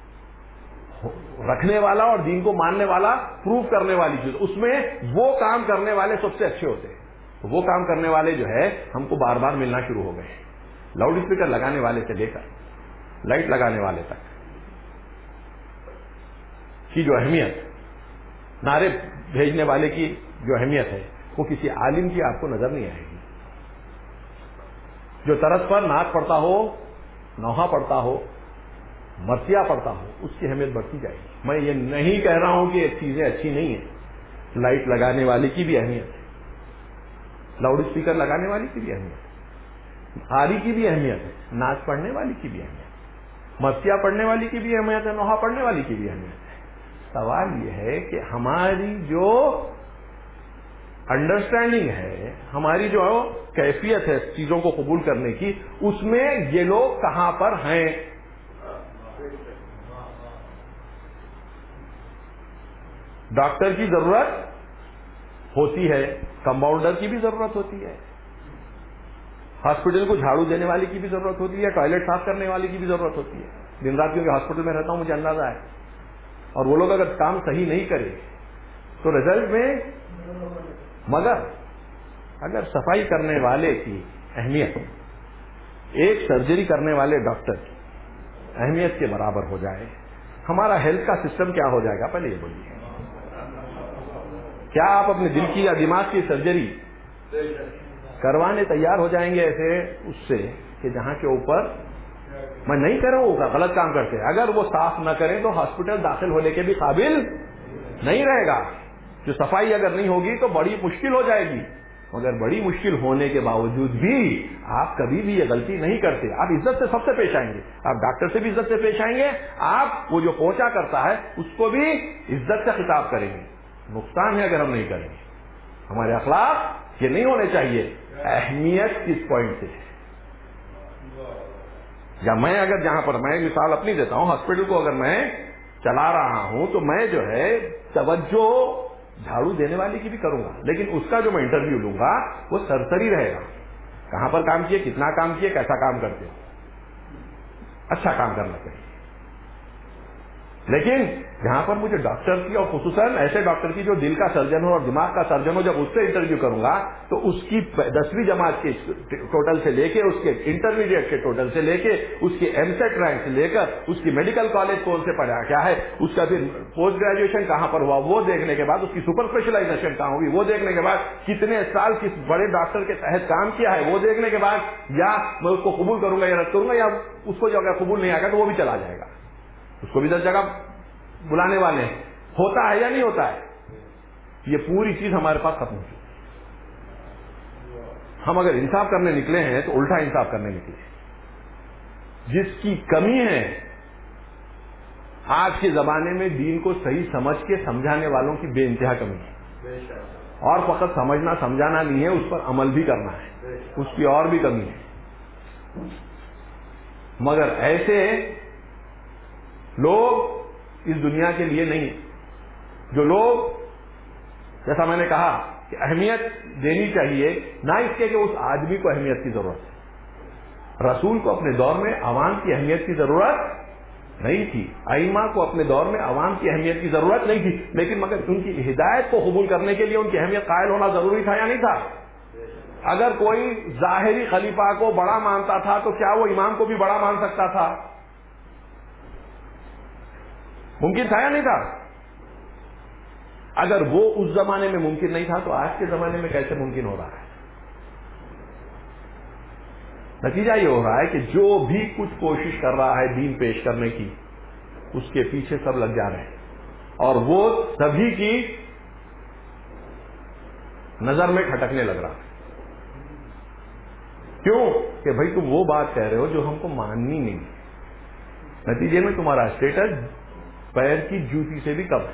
رکھنے والا اور دین کو ماننے والا پروف کرنے والی چیز، اس میں وہ کام کرنے والے سب سے اچھے ہوتے ہیں۔ وہ کام کرنے والے جو ہے ہم کو بار بار ملنا شروع ہو گئے، لاؤڈ اسپیکر لگانے والے سے لے کر لائٹ لگانے والے تک کی جو اہمیت، نعرے بھیجنے والے کی جو اہمیت ہے وہ کسی عالم کی آپ کو نظر نہیں آئے گی۔ جو طرز پر نعت پڑھتا ہو، نوحہ پڑھتا ہو، مرثیہ پڑھتا ہو، اس کی اہمیت بڑھتی جائے گی۔ میں یہ نہیں کہہ رہا ہوں کہ یہ چیزیں اچھی نہیں ہیں، لائٹ لگانے والے کی بھی اہمیت ہے، لاؤڈ اسپیکر لگانے والی کی بھی اہمیت ہے، قاری کی بھی اہمیت ہے، نعت پڑھنے والی کی بھی اہمیت ہے، مرثیہ پڑھنے والی کی بھی اہمیت ہے، نوحہ پڑھنے والی کی بھی اہمیت ہے۔ سوال یہ ہے کہ ہماری جو انڈرسٹینڈنگ ہے، ہماری جو کیفیت ہے چیزوں کو قبول کرنے کی، اس میں یہ لوگ کہاں پر ہیں؟ ڈاکٹر کی ضرورت ہوتی ہے، کمپاؤنڈر کی بھی ضرورت ہوتی ہے، ہاسپٹل کو جھاڑو دینے والی کی بھی ضرورت ہوتی ہے، ٹوائلٹ صاف کرنے والی کی بھی ضرورت ہوتی ہے۔ دن رات کیونکہ ہاسپٹل میں رہتا ہوں مجھے اندازہ ہے، اور وہ لوگ اگر کام صحیح نہیں کرے تو رزلٹ میں، مگر اگر صفائی کرنے والے کی اہمیت ایک سرجری کرنے والے ڈاکٹر کی اہمیت کے برابر ہو جائے، ہمارا ہیلتھ کا سسٹم کیا ہو جائے گا؟ پہلے یہ بولیے، کیا آپ اپنے دل کی یا دماغ کی سرجری کروانے تیار ہو جائیں گے ایسے اس سے کہ جہاں کے اوپر، میں نہیں کہہ رہا ہوں غلط کام کرتے، اگر وہ صاف نہ کریں تو ہاسپٹل داخل ہونے کے بھی قابل نہیں رہے گا۔ جو صفائی اگر نہیں ہوگی تو بڑی مشکل ہو جائے گی، مگر بڑی مشکل ہونے کے باوجود بھی آپ کبھی بھی یہ غلطی نہیں کرتے، آپ عزت سے سب سے پیش آئیں گے، آپ ڈاکٹر سے بھی عزت سے پیش آئیں گے، آپ وہ جو پہنچا کرتا ہے اس کو بھی عزت سے خطاب کریں گے۔ نقصان ہے اگر ہم نہیں کریں گے، ہمارے اخلاق یہ نہیں ہونے چاہیے. اہمیت کس پوائنٹ سے؟ یا میں اگر جہاں پر میں مثال اپنی دیتا ہوں، ہاسپٹل کو اگر میں چلا رہا ہوں تو میں جو ہے توجہ جھاڑو دینے والے کی بھی کروں گا، لیکن اس کا جو میں انٹرویو لوں گا وہ سرسری رہے گا. کہاں پر کام کیے، کتنا کام کیے، کیسا کام کرتے ہو. اچھا کام کرنا چاہیے. لیکن جہاں پر مجھے ڈاکٹر کی، اور خصوصاً ایسے ڈاکٹر کی جو دل کا سرجن ہو اور دماغ کا سرجن ہو، جب اس سے انٹرویو کروں گا تو اس کی 10ویں جماعت کے ٹوٹل سے لے کے، اس کے انٹرمیڈیٹ کے ٹوٹل سے لے کے، اس کی ایم سیٹ رینک سے لے کر، اس کی میڈیکل کالج کون سے پڑھا کیا ہے، اس کا پھر پوسٹ گریجویشن کہاں پر ہوا وہ دیکھنے کے بعد، اس کی سپر اسپیشلائزیشن کہاں ہوئی وہ دیکھنے کے بعد، کتنے سال کس بڑے ڈاکٹر کے تحت کام کیا ہے وہ دیکھنے کے بعد، یا میں اس کو قبول کروں گا یا رد کروں گا، یا اس کو جو اگر قبول نہیں آئے گا تو وہ بھی چلا جائے گا. اس کو بھی 10 جگہ بلانے والے ہیں. ہوتا ہے یا نہیں ہوتا ہے؟ یہ پوری چیز ہمارے پاس ختم ہو چکی. ہم اگر انصاف کرنے نکلے ہیں تو الٹا انصاف کرنے نکلے ہیں. جس کی کمی ہے آج کے زمانے میں دین کو صحیح سمجھ کے سمجھانے والوں کی بے انتہا کمی ہے. اور فقط سمجھنا سمجھانا نہیں ہے، اس پر عمل بھی کرنا ہے، اس کی اور بھی کمی ہے. مگر ایسے لوگ اس دنیا کے لیے نہیں ہے. جو لوگ، جیسا میں نے کہا کہ اہمیت دینی چاہیے، نہ اس کے کہ اس آدمی کو اہمیت کی ضرورت ہے. رسول کو اپنے دور میں عوام کی اہمیت کی ضرورت نہیں تھی، ائمہ کو اپنے دور میں عوام کی اہمیت کی ضرورت نہیں تھی، لیکن مگر ان کی ہدایت کو قبول کرنے کے لیے ان کی اہمیت قائل ہونا ضروری تھا یا نہیں تھا؟ اگر کوئی ظاہری خلیفہ کو بڑا مانتا تھا تو کیا وہ امام کو بھی بڑا مان سکتا تھا؟ ممکن تھا یا نہیں تھا؟ اگر وہ اس زمانے میں ممکن نہیں تھا تو آج کے زمانے میں کیسے ممکن ہو رہا ہے؟ نتیجہ یہ ہو رہا ہے کہ جو بھی کچھ کوشش کر رہا ہے دین پیش کرنے کی، اس کے پیچھے سب لگ جا رہے ہیں، اور وہ سبھی کی نظر میں کھٹکنے لگ رہا ہے. کیوں؟ کہ بھائی تم وہ بات کہہ رہے ہو جو ہم کو ماننی نہیں. نتیجے میں تمہارا اسٹیٹس پیر کی جوتی سے بھی کم ہے.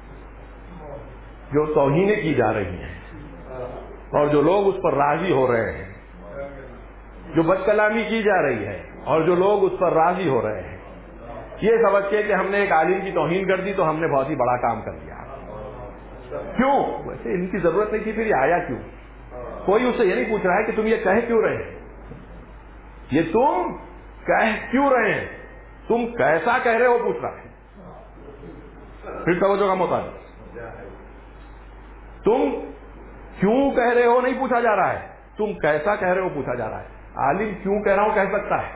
جو توہینیں کی جا رہی ہیں اور جو لوگ اس پر راضی ہو رہے ہیں، جو بد کلامی کی جا رہی ہے اور جو لوگ اس پر راضی ہو رہے ہیں، یہ سمجھ کے کہ ہم نے ایک عالم کی توہین کر دی تو ہم نے بہت ہی بڑا کام کر دیا. کیوں؟ ویسے ان کی ضرورت نہیں تھی، پھر یہ آیا کیوں؟ کوئی اس سے یہ نہیں پوچھ رہا ہے کہ تم یہ کہہ کیوں رہے ہیں، یہ تم کہہ کیوں رہے ہیں، تم کیسا کہہ رہے ہو پوچھ رہا ہے. پھر توجہ کا محتاج. تم کیوں کہہ رہے ہو نہیں پوچھا جا رہا ہے، تم کیسا کہہ رہے ہو پوچھا جا رہا ہے. عالم کیوں کہہ رہا ہوں کہہ سکتا ہے،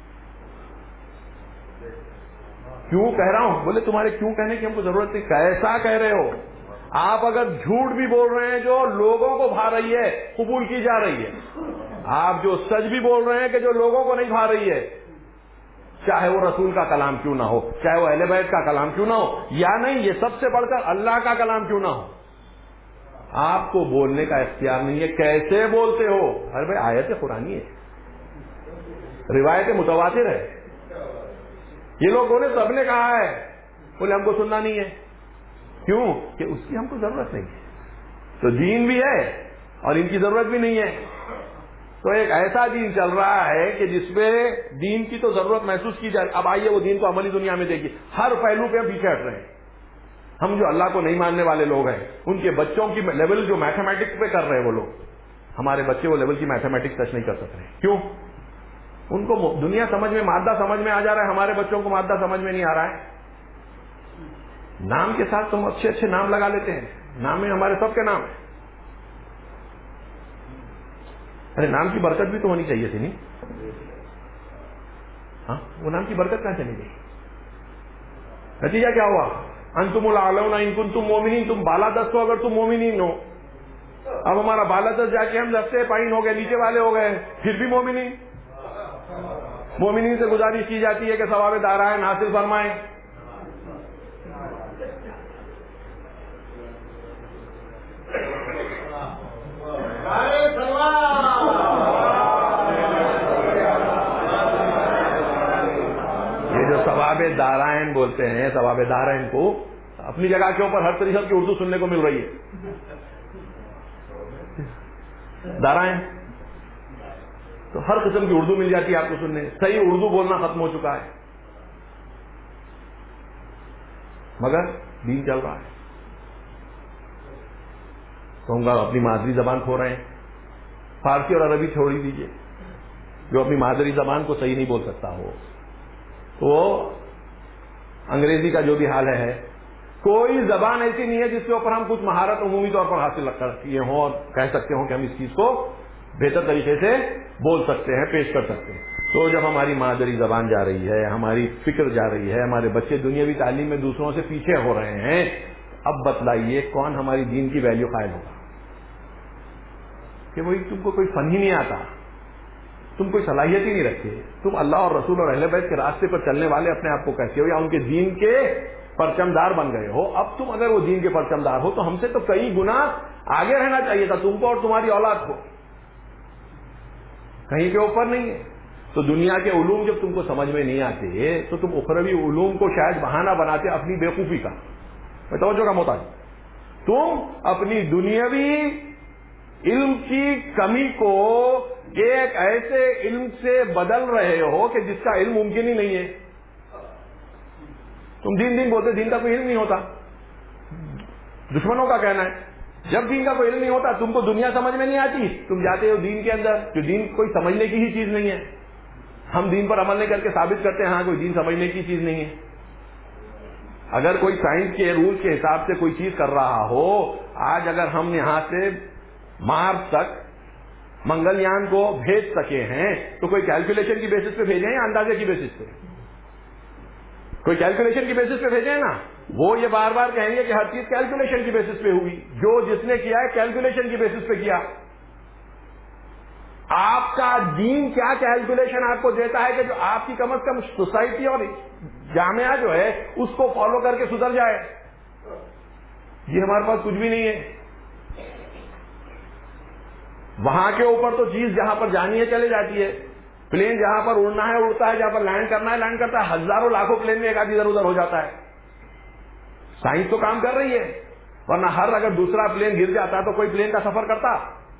کیوں کہہ رہا ہوں بولے تمہارے کیوں کہنے کی ہم کو ضرورت نہیں، کیسا کہہ رہے ہو. آپ اگر جھوٹ بھی بول رہے ہیں جو لوگوں کو بھا رہی ہے قبول کی جا رہی ہے، آپ جو سچ بھی بول رہے ہیں کہ جو لوگوں کو نہیں بھا رہی ہے، چاہے وہ رسول کا کلام کیوں نہ ہو، چاہے وہ اہل بیت کا کلام کیوں نہ ہو، یا نہیں یہ سب سے بڑھ کر اللہ کا کلام کیوں نہ ہو، آپ کو بولنے کا اختیار نہیں ہے. کیسے بولتے ہو؟ ارے بھائی آیت قرآنی ہے، روایت متواتر ہے. یہ لوگ بولے سب نے کہا ہے، بولے ہم کو سننا نہیں ہے. کیوں؟ کہ اس کی ہم کو ضرورت نہیں ہے. تو دین بھی ہے اور ان کی ضرورت بھی نہیں ہے. تو ایک ایسا دین چل رہا ہے کہ جس میں دین کی تو ضرورت محسوس کی جائے. اب آئیے وہ دین کو عملی دنیا میں دیکھیے، ہر پہلو پہ ہم پیچھے ہٹ رہے ہیں. ہم جو اللہ کو نہیں ماننے والے لوگ ہیں، ان کے بچوں کی لیول جو میتھمیٹکس پہ کر رہے ہیں وہ لوگ، ہمارے بچے وہ لیول کی میتھمیٹکس ٹچ نہیں کر سک رہے. کیوں؟ ان کو دنیا سمجھ میں، مادہ سمجھ میں آ جا رہا ہے، ہمارے بچوں کو مادہ سمجھ میں نہیں آ رہا ہے. نام کے ساتھ تم اچھے اچھے نام لگا لیتے ہیں، نام میں ہمارے سب کے نام ہیں. ارے نام کی برکت بھی تو ہونی چاہیے تھی نہیں؟ ہاں، وہ نام کی برکت کہاں چلی گئی؟ نتیجہ کیا ہوا؟ انتم الاعلون ان کنتم مومنین، تم بالا دست ہو اگر تم مومنین ہو. اب ہمارا بالا دست جا کے ہم دستے پائن ہو گئے، نیچے والے ہو گئے، پھر بھی مومنین. مومنین سے گزارش کی جاتی ہے کہ ثواب دارائن حاصل فرمائیں. یہ جو ثواب دارائن بولتے ہیں، ثواب دارائن کو اپنی جگہ کے اوپر ہر طریقے کی اردو سننے کو مل رہی ہے. دارائیں. تو ہر قسم کی اردو مل جاتی ہے آپ کو سننے. صحیح اردو بولنا ختم ہو چکا ہے, مگر دین چل رہا ہے. کہوں گا اپنی مادری زبان کھو رہے ہیں. فارسی اور عربی چھوڑ ہی دیجیے. جو اپنی مادری زبان کو صحیح نہیں بول سکتا ہو تو انگریزی کا جو بھی حال ہے. کوئی زبان ایسی نہیں ہے جس کے اوپر ہم کچھ مہارت عمومی طور پر حاصل کر کیے ہوں اور کہہ سکتے ہوں کہ ہم اس چیز کو بہتر طریقے سے بول سکتے ہیں, پیش کر سکتے ہیں. تو جب ہماری مادری زبان جا رہی ہے, ہماری فکر جا رہی ہے, ہمارے بچے دنیاوی تعلیم میں دوسروں سے پیچھے ہو رہے ہیں, اب بتلائیے کون ہماری دین کی ویلیو قائل ہوگا؟ کہ وہی تم کو کوئی فن ہی نہیں آتا, تم کوئی صلاحیت ہی نہیں رکھتے, تم اللہ اور رسول اور اہل بیت کے راستے پر چلنے والے اپنے آپ کو کہتے ہو یا ان کے دین کے پرچمدار بن گئے ہو. اب تم اگر وہ دین کے پرچمدار ہو تو ہم سے تو کئی گنا آگے رہنا چاہیے تھا تم کو اور تمہاری اولاد کو, کہیں کے اوپر نہیں ہے. تو دنیا کے علوم جب تم کو سمجھ میں نہیں آتے تو تم اخروی علوم کو شاید بہانہ بناتے اپنی بیوقوفی کا. میں توجہ کا محتاج. تم اپنی دنیاوی علم کی کمی کو ایک ایسے علم سے بدل رہے ہو کہ جس کا علم ممکن ہی نہیں ہے. تم دین بولتے, دین کا کوئی علم نہیں ہوتا. دشمنوں کا کہنا ہے جب دین کا کوئی علم نہیں ہوتا تم کو دنیا سمجھ میں نہیں آتی, تم جاتے ہو دین کے اندر جو دین کوئی سمجھنے کی ہی چیز نہیں ہے. ہم دین پر عمل نہیں کر کے ثابت کرتے ہیں ہاں کوئی دین سمجھنے کی چیز نہیں ہے. اگر کوئی سائنس کے رول کے حساب سے کوئی چیز کر رہا ہو, آج اگر ہم یہاں سے مارس تک منگل یان کو بھیج سکے ہیں تو کوئی کیلکولیشن کی بیسس پہ بھیجیں یا اندازے کی بیسس پہ؟ کوئی کیلکولیشن کی بیسس پہ بھیجیں نا. وہ یہ بار بار کہیں گے کہ ہر چیز کیلکولیشن کی بیسس پہ ہوئی, جو جس نے کیا ہے کیلکولیشن کی بیسس پہ کیا. آپ کا دین کیا کیلکولیشن آپ کو دیتا ہے کہ جو آپ کی کم از کم سوسائٹی اور جامعہ جو ہے اس کو فالو کر کے سدھر جائے؟ جی ہمارے پاس کچھ بھی نہیں ہے. وہاں کے اوپر تو چیز جہاں پر جانی ہے چلے جاتی ہے. پلین جہاں پر اڑنا ہے اڑتا ہے, جہاں پر لینڈ کرنا ہے لینڈ کرتا ہے. ہزاروں لاکھوں پلین میں ایک آدھ ادھر ادھر ہو جاتا ہے. سائنس تو کام کر رہی ہے, ورنہ ہر اگر دوسرا پلین گر جاتا تو کوئی پلین کا سفر کرتا؟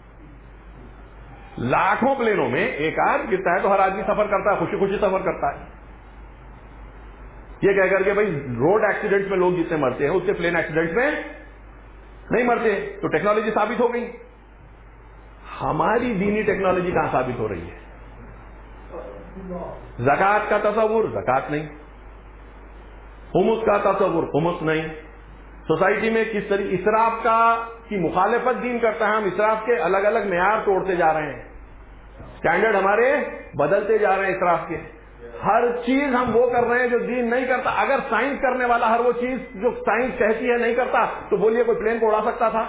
لاکھوں پلینوں میں ایک آدھ گرتا ہے تو ہر آدمی سفر کرتا ہے, خوشی خوشی سفر کرتا ہے. یہ کہہ کر کے بھائی روڈ ایکسیڈنٹ میں لوگ جتنے مرتے ہیں اس سے پلین ایکسیڈنٹ میں نہیں مرتے. تو ٹیکنالوجی ثابت ہو گئی. ہماری دینی ٹیکنالوجی کہاں ثابت ہو رہی ہے؟ زکات کا تصور, زکات نہیں. خمس کا تصور, خمس نہیں. سوسائٹی میں کس طریقے اسراف کی مخالفت دین کرتا ہے. ہم اسراف کے الگ الگ معیار توڑتے جا رہے ہیں, اسٹینڈرڈ ہمارے بدلتے جا رہے ہیں اسراف کے. ہر چیز ہم وہ کر رہے ہیں جو دین نہیں کرتا. اگر سائنس کرنے والا ہر وہ چیز جو سائنس کہتی ہے نہیں کرتا تو بولیے کوئی پلین کو اڑا سکتا تھا,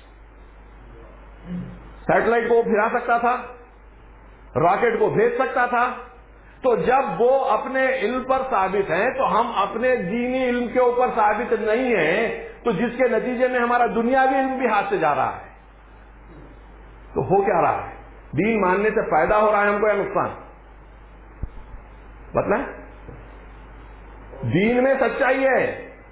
سیٹلائٹ کو پھرا سکتا تھا, راکٹ کو بھیج سکتا تھا؟ تو جب وہ اپنے علم پر ثابت ہیں تو ہم اپنے دینی علم کے اوپر ثابت نہیں ہیں, تو جس کے نتیجے میں ہمارا دنیاوی علم بھی ہاتھ سے جا رہا ہے. تو ہو کیا رہا ہے؟ دین ماننے سے فائدہ ہو رہا ہے ہم کو یا نقصان؟ بتلائیں. دین میں سچائی ہے.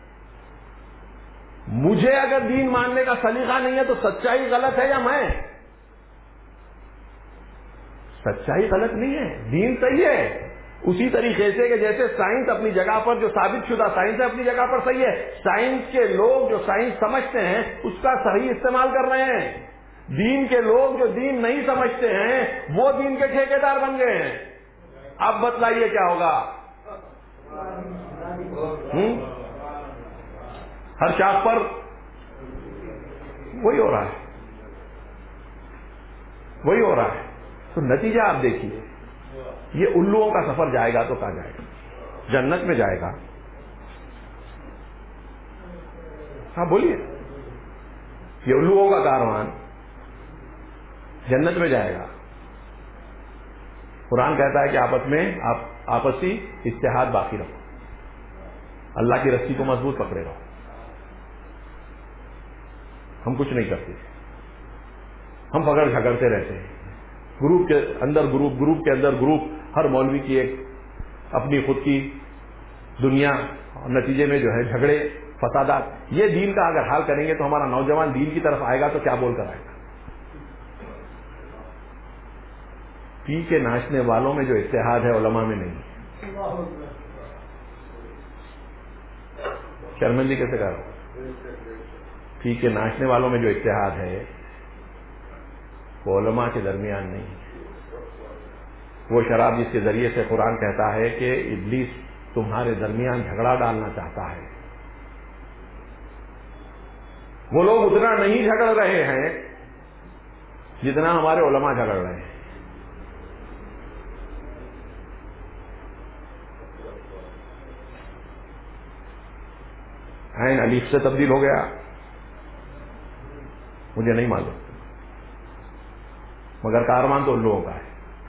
مجھے اگر دین ماننے کا سلیقہ نہیں ہے تو سچائی غلط ہے یا میں؟ سچائی غلط نہیں ہے, دین صحیح ہے. اسی طریقے سے کہ جیسے سائنس اپنی جگہ پر جو ثابت شدہ سائنس ہے اپنی جگہ پر صحیح ہے, سائنس کے لوگ جو سائنس سمجھتے ہیں اس کا صحیح استعمال کر رہے ہیں. دین کے لوگ جو دین نہیں سمجھتے ہیں وہ دین کے ٹھیکیدار بن گئے ہیں. اب بتلائیے کیا ہوگا؟ ہر شاخ پر وہی ہو رہا ہے, وہی ہو رہا ہے. تو نتیجہ آپ دیکھیے, یہ الوؤں کا سفر جائے گا تو کہاں جائے گا؟ جنت میں جائے گا. ہاں بولیے. یہ الوؤں کا کاروان جنت میں جائے گا. قرآن کہتا ہے کہ آپس میں آپ آپسی اتحاد باقی رکھو, اللہ کی رسی کو مضبوط پکڑے رہو. ہم کچھ نہیں کرتے, ہم پکڑ جھگڑتے رہتے ہیں. گروپ کے اندر گروپ, گروپ کے اندر گروپ, ہر مولوی کی ایک اپنی خود کی دنیا, اور نتیجے میں جو ہے جھگڑے فسادات. یہ دین کا اگر حال کریں گے تو ہمارا نوجوان دین کی طرف آئے گا تو کیا بول کر آئے گا؟ پی کے ناچنے والوں میں جو اتحاد ہے علماء میں نہیں. شرمندی کیسے کر رہا ہوں؟ پی کے ناچنے والوں میں جو اتحاد ہے وہ علماء کے درمیان نہیں. وہ شراب جس کے ذریعے سے قرآن کہتا ہے کہ ابلیس تمہارے درمیان جھگڑا ڈالنا چاہتا ہے، وہ لوگ اتنا نہیں جھگڑ رہے ہیں جتنا ہمارے علماء جھگڑ رہے ہیں. عین الف سے تبدیل ہو گیا، مجھے نہیں معلوم، مگر کارمان تو ان لوگوں کا ہے.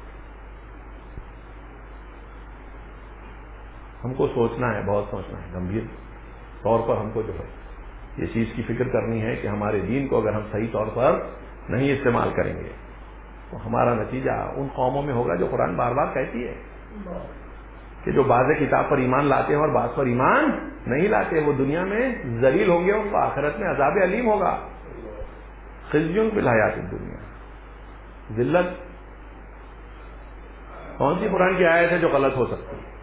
ہم کو سوچنا ہے، بہت سوچنا ہے، گمبھیر طور پر ہم کو جو ہے یہ چیز کی فکر کرنی ہے کہ ہمارے دین کو اگر ہم صحیح طور پر نہیں استعمال کریں گے تو ہمارا نتیجہ ان قوموں میں ہوگا جو قرآن بار بار کہتی ہے کہ جو بعض کتاب پر ایمان لاتے ہیں اور بعض پر ایمان نہیں لاتے، وہ دنیا میں ذلیل ہوں گے، ان کو آخرت میں عذاب علیم ہوگا. خزی فی الحیات الدنیا، ذلت. کون سی قرآن کی آیت ہے جو غلط ہو سکتی ہے؟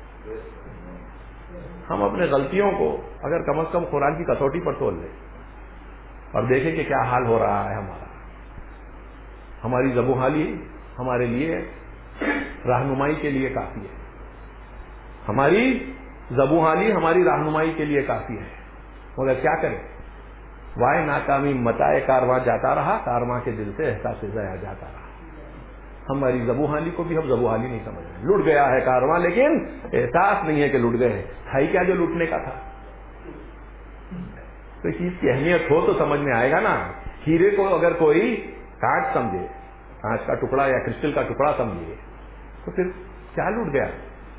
ہم اپنے غلطیوں کو اگر کم از کم قرآن کی کسوٹی پر تول لیں اور دیکھیں کہ کیا حال ہو رہا ہے ہمارا. ہماری زبوحالی ہمارے لیے رہنمائی کے لیے کافی ہے. ہماری زبوحالی ہماری رہنمائی کے لیے کافی ہے، مگر کیا کریں؟ وائے ناکامی متائے کارواں جاتا رہا، کارواں کے دل سے احساس ضیاع جاتا رہا. ہماری زبوحالی کو بھی ہم زبوحالی نہیں سمجھ رہے. لٹ گیا ہے کارواں لیکن احساس نہیں ہے کہ لٹ گئے ہیں. ہے کیا جو لوٹنے کا تھا؟ کوئی چیز کی اہمیت ہو تو سمجھ میں آئے گا نا. ہیرے کو اگر کوئی کانچ سمجھے، کانچ کا ٹکڑا یا کرسٹل کا ٹکڑا سمجھے، تو پھر کیا لوٹ گیا؟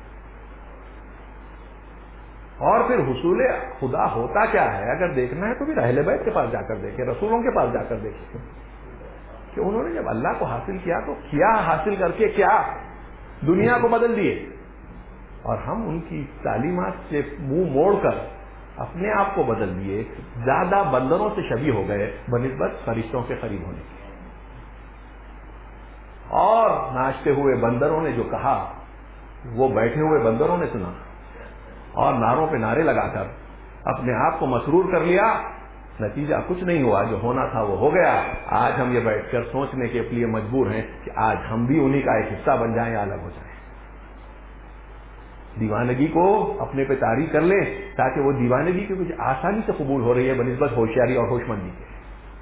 اور پھر حصول خدا ہوتا کیا ہے؟ اگر دیکھنا ہے تو پھر اہل بیت کے پاس جا کر دیکھیں، رسولوں کے پاس جا کر دیکھیں کہ انہوں نے جب اللہ کو حاصل کیا تو کیا حاصل کر کے کیا دنیا کو بدل دیے. اور ہم ان کی تعلیمات سے منہ موڑ کر اپنے آپ کو بدل دیے، زیادہ بندروں سے شبیہ ہو گئے بنسبت فرشتوں کے قریب ہونے کے. اور ناچتے ہوئے بندروں نے جو کہا وہ بیٹھے ہوئے بندروں نے سنا اور ناروں پہ نعرے لگا کر اپنے آپ کو مسرور کر لیا. نتیجہ کچھ نہیں ہوا، جو ہونا تھا وہ ہو گیا. آج ہم یہ بیٹھ کر سوچنے کے لیے مجبور ہیں کہ آج ہم بھی انہی کا ایک حصہ بن جائیں یا الگ ہو جائیں. دیوانگی کو اپنے پہ طاری کر لیں تاکہ وہ دیوانگی کی کچھ آسانی سے قبول ہو رہی ہے بنسبت ہوشیاری اور ہوش مندی کے.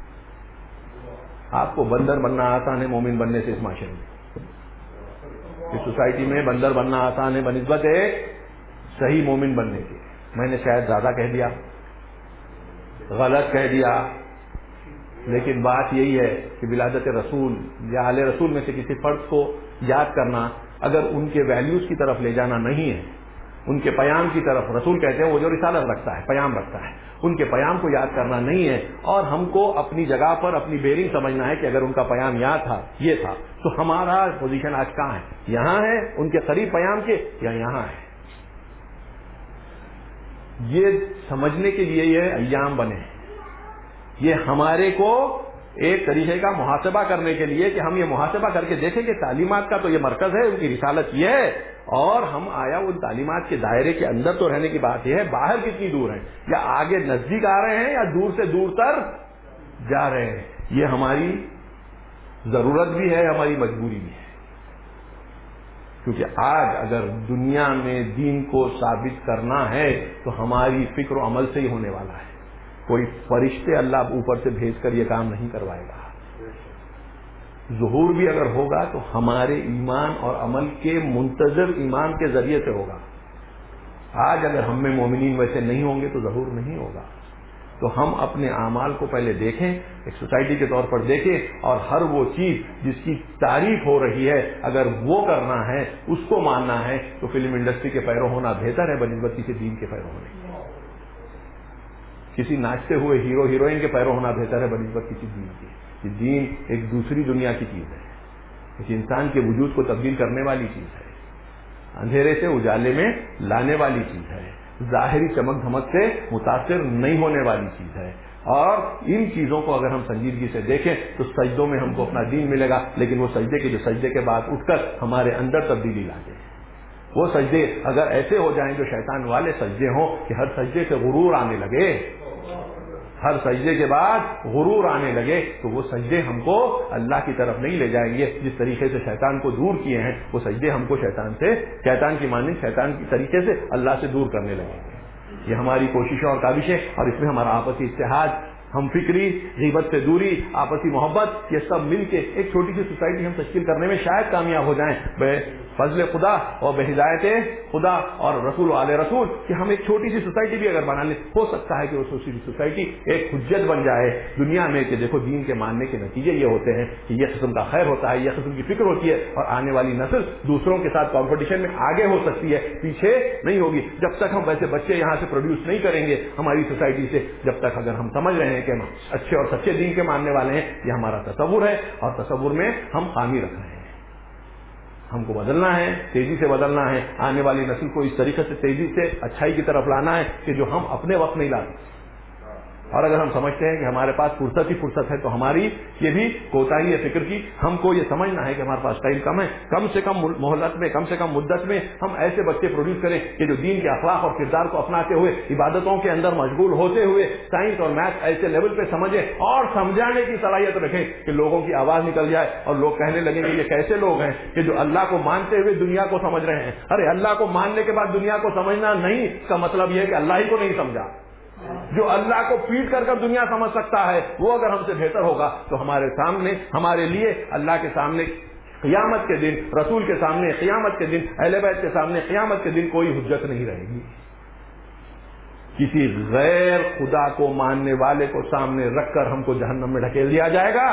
آپ کو بندر بننا آسان ہے مومن بننے سے. اس معاشرے میں، اس سوسائٹی میں بندر بننا آسان ہے بنسبت ایک صحیح مومن بننے کے. میں نے شاید زیادہ کہہ دیا، غلط کہہ دیا، لیکن بات یہی ہے کہ ولادت رسول یا آل رسول میں سے کسی فرد کو یاد کرنا، اگر ان کے ویلیوز کی طرف لے جانا نہیں ہے، ان کے پیام کی طرف، رسول کہتے ہیں وہ جو رسالت رکھتا ہے، پیام رکھتا ہے، ان کے پیام کو یاد کرنا نہیں ہے، اور ہم کو اپنی جگہ پر اپنی بیرنگ سمجھنا ہے کہ اگر ان کا پیام یہاں تھا، یہ تھا، تو ہمارا پوزیشن آج کہاں ہے؟ یہاں ہے ان کے قریب پیام کے یا یہاں ہے؟ یہ سمجھنے کے لیے یہ ایام بنے ہیں. یہ ہمارے کو ایک طریقے کا محاسبہ کرنے کے لیے کہ ہم یہ محاسبہ کر کے دیکھیں کہ تعلیمات کا تو یہ مرکز ہے، ان کی رسالت یہ ہے، اور ہم آیا ان تعلیمات کے دائرے کے اندر تو رہنے کی بات یہ ہے، باہر کتنی دور ہیں، یا آگے نزدیک آ رہے ہیں یا دور سے دور تر جا رہے ہیں. یہ ہماری ضرورت بھی ہے، ہماری مجبوری بھی ہے. کیونکہ آج اگر دنیا میں دین کو ثابت کرنا ہے تو ہماری فکر و عمل سے ہی ہونے والا ہے. کوئی فرشتے اللہ اوپر سے بھیج کر یہ کام نہیں کروائے گا. ظہور بھی اگر ہوگا تو ہمارے ایمان اور عمل کے منتظر ایمان کے ذریعے سے ہوگا. آج اگر ہم میں مومنین ویسے نہیں ہوں گے تو ظہور نہیں ہوگا. تو ہم اپنے اعمال کو پہلے دیکھیں، ایک سوسائٹی کے طور پر دیکھیں، اور ہر وہ چیز جس کی تعریف ہو رہی ہے اگر وہ کرنا ہے، اس کو ماننا ہے، تو فلم انڈسٹری کے پیرو ہونا بہتر ہے بنسبت کسی دین کے پیرو ہونے. کسی ناچتے ہوئے ہیرو ہیروئن کے پیرو ہونا بہتر ہے بنسبت کسی دین کی. یہ دین ایک دوسری دنیا کی چیز ہے، اس انسان کے وجود کو تبدیل کرنے والی چیز ہے، اندھیرے سے اجالے میں لانے والی چیز ہے، ظاہری چمک دھمک سے متاثر نہیں ہونے والی چیز ہے. اور ان چیزوں کو اگر ہم سنجیدگی سے دیکھیں تو سجدوں میں ہم کو اپنا دین ملے گا، لیکن وہ سجدے کے بعد اٹھ کر ہمارے اندر تبدیلی لا دیں۔ وہ سجدے اگر ایسے ہو جائیں جو شیطان والے سجدے ہوں کہ ہر سجدے سے غرور آنے لگے، ہر سجدے کے بعد غرور آنے لگے، تو وہ سجدے ہم کو اللہ کی طرف نہیں لے جائیں گے۔ جس طریقے سے شیطان کو دور کیے ہیں وہ سجدے ہم کو شیطان کی مانند شیطان کی طریقے سے اللہ سے دور کرنے لگیں گے۔ یہ ہماری کوششیں اور کاوشیں، اور اس میں ہمارا آپسی اتحاد، ہم فکری، غیبت سے دوری، آپسی محبت، یہ سب مل کے ایک چھوٹی سی سوسائٹی ہم تشکیل کرنے میں شاید کامیاب ہو جائیں بے فضل خدا اور بے ہدایت خدا اور رسول و آل رسول، کہ ہم ایک چھوٹی سی سوسائٹی بھی اگر بنا لیں، ہو سکتا ہے کہ وہ سوسائٹی ایک حجت بن جائے دنیا میں، کہ دیکھو دین کے ماننے کے نتیجے یہ ہوتے ہیں کہ یہ قسم کا خیر ہوتا ہے، یہ قسم کی فکر ہوتی ہے، اور آنے والی نسل دوسروں کے ساتھ کمپٹیشن میں آگے ہو سکتی ہے، پیچھے نہیں ہوگی۔ جب تک ہم ویسے بچے یہاں سے پروڈیوس نہیں کریں گے ہماری سوسائٹی سے، جب تک اگر ہم سمجھ رہے ہیں کہ ہم اچھے اور سچے دین کے ماننے والے ہیں، یہ ہمارا تصور ہے، اور تصور میں ہم خامی رکھ رہے ہیں۔ ہم کو بدلنا ہے، تیزی سے بدلنا ہے، آنے والی نسل کو اس طریقے سے تیزی سے اچھائی کی طرف لانا ہے کہ جو ہم اپنے وقت نہیں لاتے۔ اور اگر ہم سمجھتے ہیں کہ ہمارے پاس فرصت ہی فرصت ہے تو ہماری یہ بھی کوتاہی ہے فکر کی۔ ہم کو یہ سمجھنا ہے کہ ہمارے پاس ٹائم کم ہے، کم سے کم مہلت میں، کم سے کم مدت میں ہم ایسے بچے پروڈیوس کریں کہ جو دین کے اخلاق اور کردار کو اپناتے ہوئے، عبادتوں کے اندر مشغول ہوتے ہوئے سائنس اور میتھ ایسے لیول پہ سمجھیں اور سمجھانے کی صلاحیت رکھیں کہ لوگوں کی آواز نکل جائے اور لوگ کہنے لگیں کہ یہ کیسے لوگ ہیں کہ جو اللہ کو مانتے ہوئے دنیا کو سمجھ رہے ہیں۔ ارے اللہ کو ماننے کے بعد دنیا کو سمجھنا نہیں، اس کا مطلب یہ ہے کہ اللہ ہی کو نہیں سمجھا۔ جو اللہ کو پیٹ کر دنیا سمجھ سکتا ہے وہ اگر ہم سے بہتر ہوگا تو ہمارے سامنے، ہمارے لیے اللہ کے سامنے قیامت کے دن، رسول کے سامنے قیامت کے دن، اہل بیت کے سامنے قیامت کے دن کوئی حجت نہیں رہے گی۔ کسی غیر خدا کو ماننے والے کو سامنے رکھ کر ہم کو جہنم میں ڈھکیل دیا جائے گا۔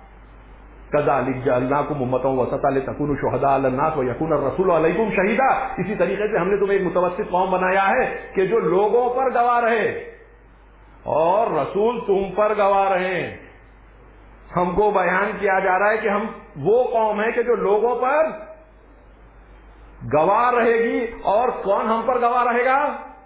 کذالک جعلناکم امۃ وسطا لتکونوا شہداء علی الناس ویکون الرسول علیکم شہیدا۔ اسی طریقے سے ہم نے تمہیں ایک متوسط قوم بنایا ہے کہ جو لوگوں پر گواہ رہے اور رسول تم پر گواہ رہے۔ ہم کو بیان کیا جا رہا ہے کہ ہم وہ قوم ہے کہ جو لوگوں پر گواہ رہے گی، اور کون ہم پر گواہ رہے گا؟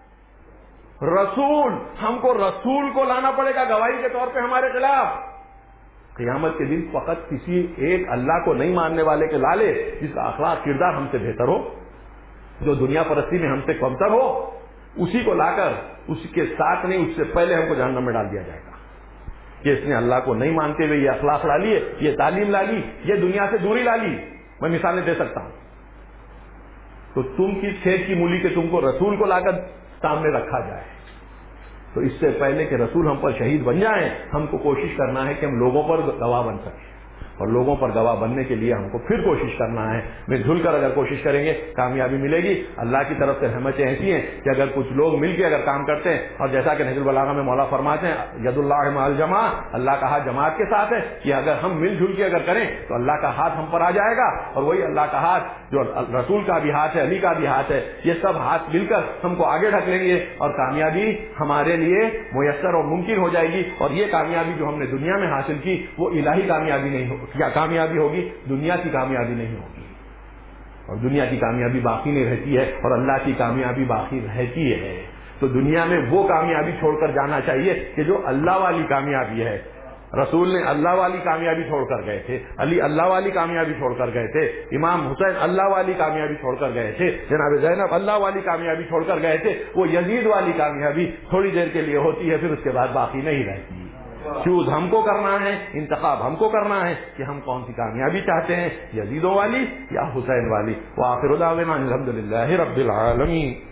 رسول۔ ہم کو رسول کو لانا پڑے گا گواہی کے طور پہ ہمارے خلاف۔ قیامت کے دن فقط کسی ایک اللہ کو نہیں ماننے والے کے لالے جس کا اخلاق کردار ہم سے بہتر ہو، جو دنیا پرستی میں ہم سے کمتر ہو، اسی کو لا کر اس کے ساتھ نہیں، اس سے پہلے ہم کو جہنم میں ڈال دیا جائے گا کہ اس نے اللہ کو نہیں مانتے ہوئے یہ اخلاق لا لیے، یہ تعلیم لا لی، یہ دنیا سے دوری لا لی۔ میں مثالیں دے سکتا ہوں۔ تو تم کس کھیت کی مولی کہ تم کو رسول کو لا کر سامنے رکھا جائے؟ تو اس سے پہلے کہ رسول ہم پر شہید بن جائیں، ہم کو کوشش کرنا ہے کہ ہم لوگوں پر گواہ بن سکیں، اور لوگوں پر گواہ بننے کے لیے ہم کو پھر کوشش کرنا ہے۔ مل جل کر اگر کوشش کریں گے کامیابی ملے گی۔ اللہ کی طرف سے رحمتیں ایسی ہیں کہ اگر کچھ لوگ مل کے اگر کام کرتے ہیں، اور جیسا کہ نہج البلاغہ میں مولا فرماتے ہیں ید اللہ مع الجماع، اللہ کا ہاتھ جماعت کے ساتھ ہے، کہ اگر ہم مل جل کے اگر کریں تو اللہ کا ہاتھ ہم پر آ جائے گا، اور وہی اللہ کا ہاتھ جو رسول کا بھی ہاتھ ہے، علی کا بھی ہاتھ ہے، یہ سب ہاتھ مل کر ہم کو آگے ڈھک لیں گے، اور کامیابی ہمارے لیے میسر اور ممکن ہو جائے گی۔ اور یہ کامیابی جو ہم نے دنیا میں حاصل کی وہ الہی کامیابی نہیں ہوگی، کیا کامیابی ہوگی؟ دنیا کی کامیابی نہیں ہوگی، اور دنیا کی کامیابی باقی نہیں رہتی ہے، اور اللہ کی کامیابی باقی رہتی ہے۔ تو دنیا میں وہ کامیابی چھوڑ کر جانا چاہیے کہ جو اللہ والی کامیابی ہے۔ رسول نے اللہ والی کامیابی چھوڑ کر گئے تھے، علی اللہ والی کامیابی چھوڑ کر گئے تھے، امام حسین اللہ والی کامیابی چھوڑ کر گئے تھے، جناب زینب اللہ والی کامیابی چھوڑ کر گئے تھے۔ وہ یزید والی کامیابی تھوڑی دیر کے لیے ہوتی ہے، پھر اس کے بعد باقی نہیں رہتی۔ چوز ہم کو کرنا ہے، انتخاب ہم کو کرنا ہے کہ ہم کون سی کامیابی چاہتے ہیں، یزیدوں والی یا حسین والی۔ وآخر دعوانا الحمدللہ رب العالمین۔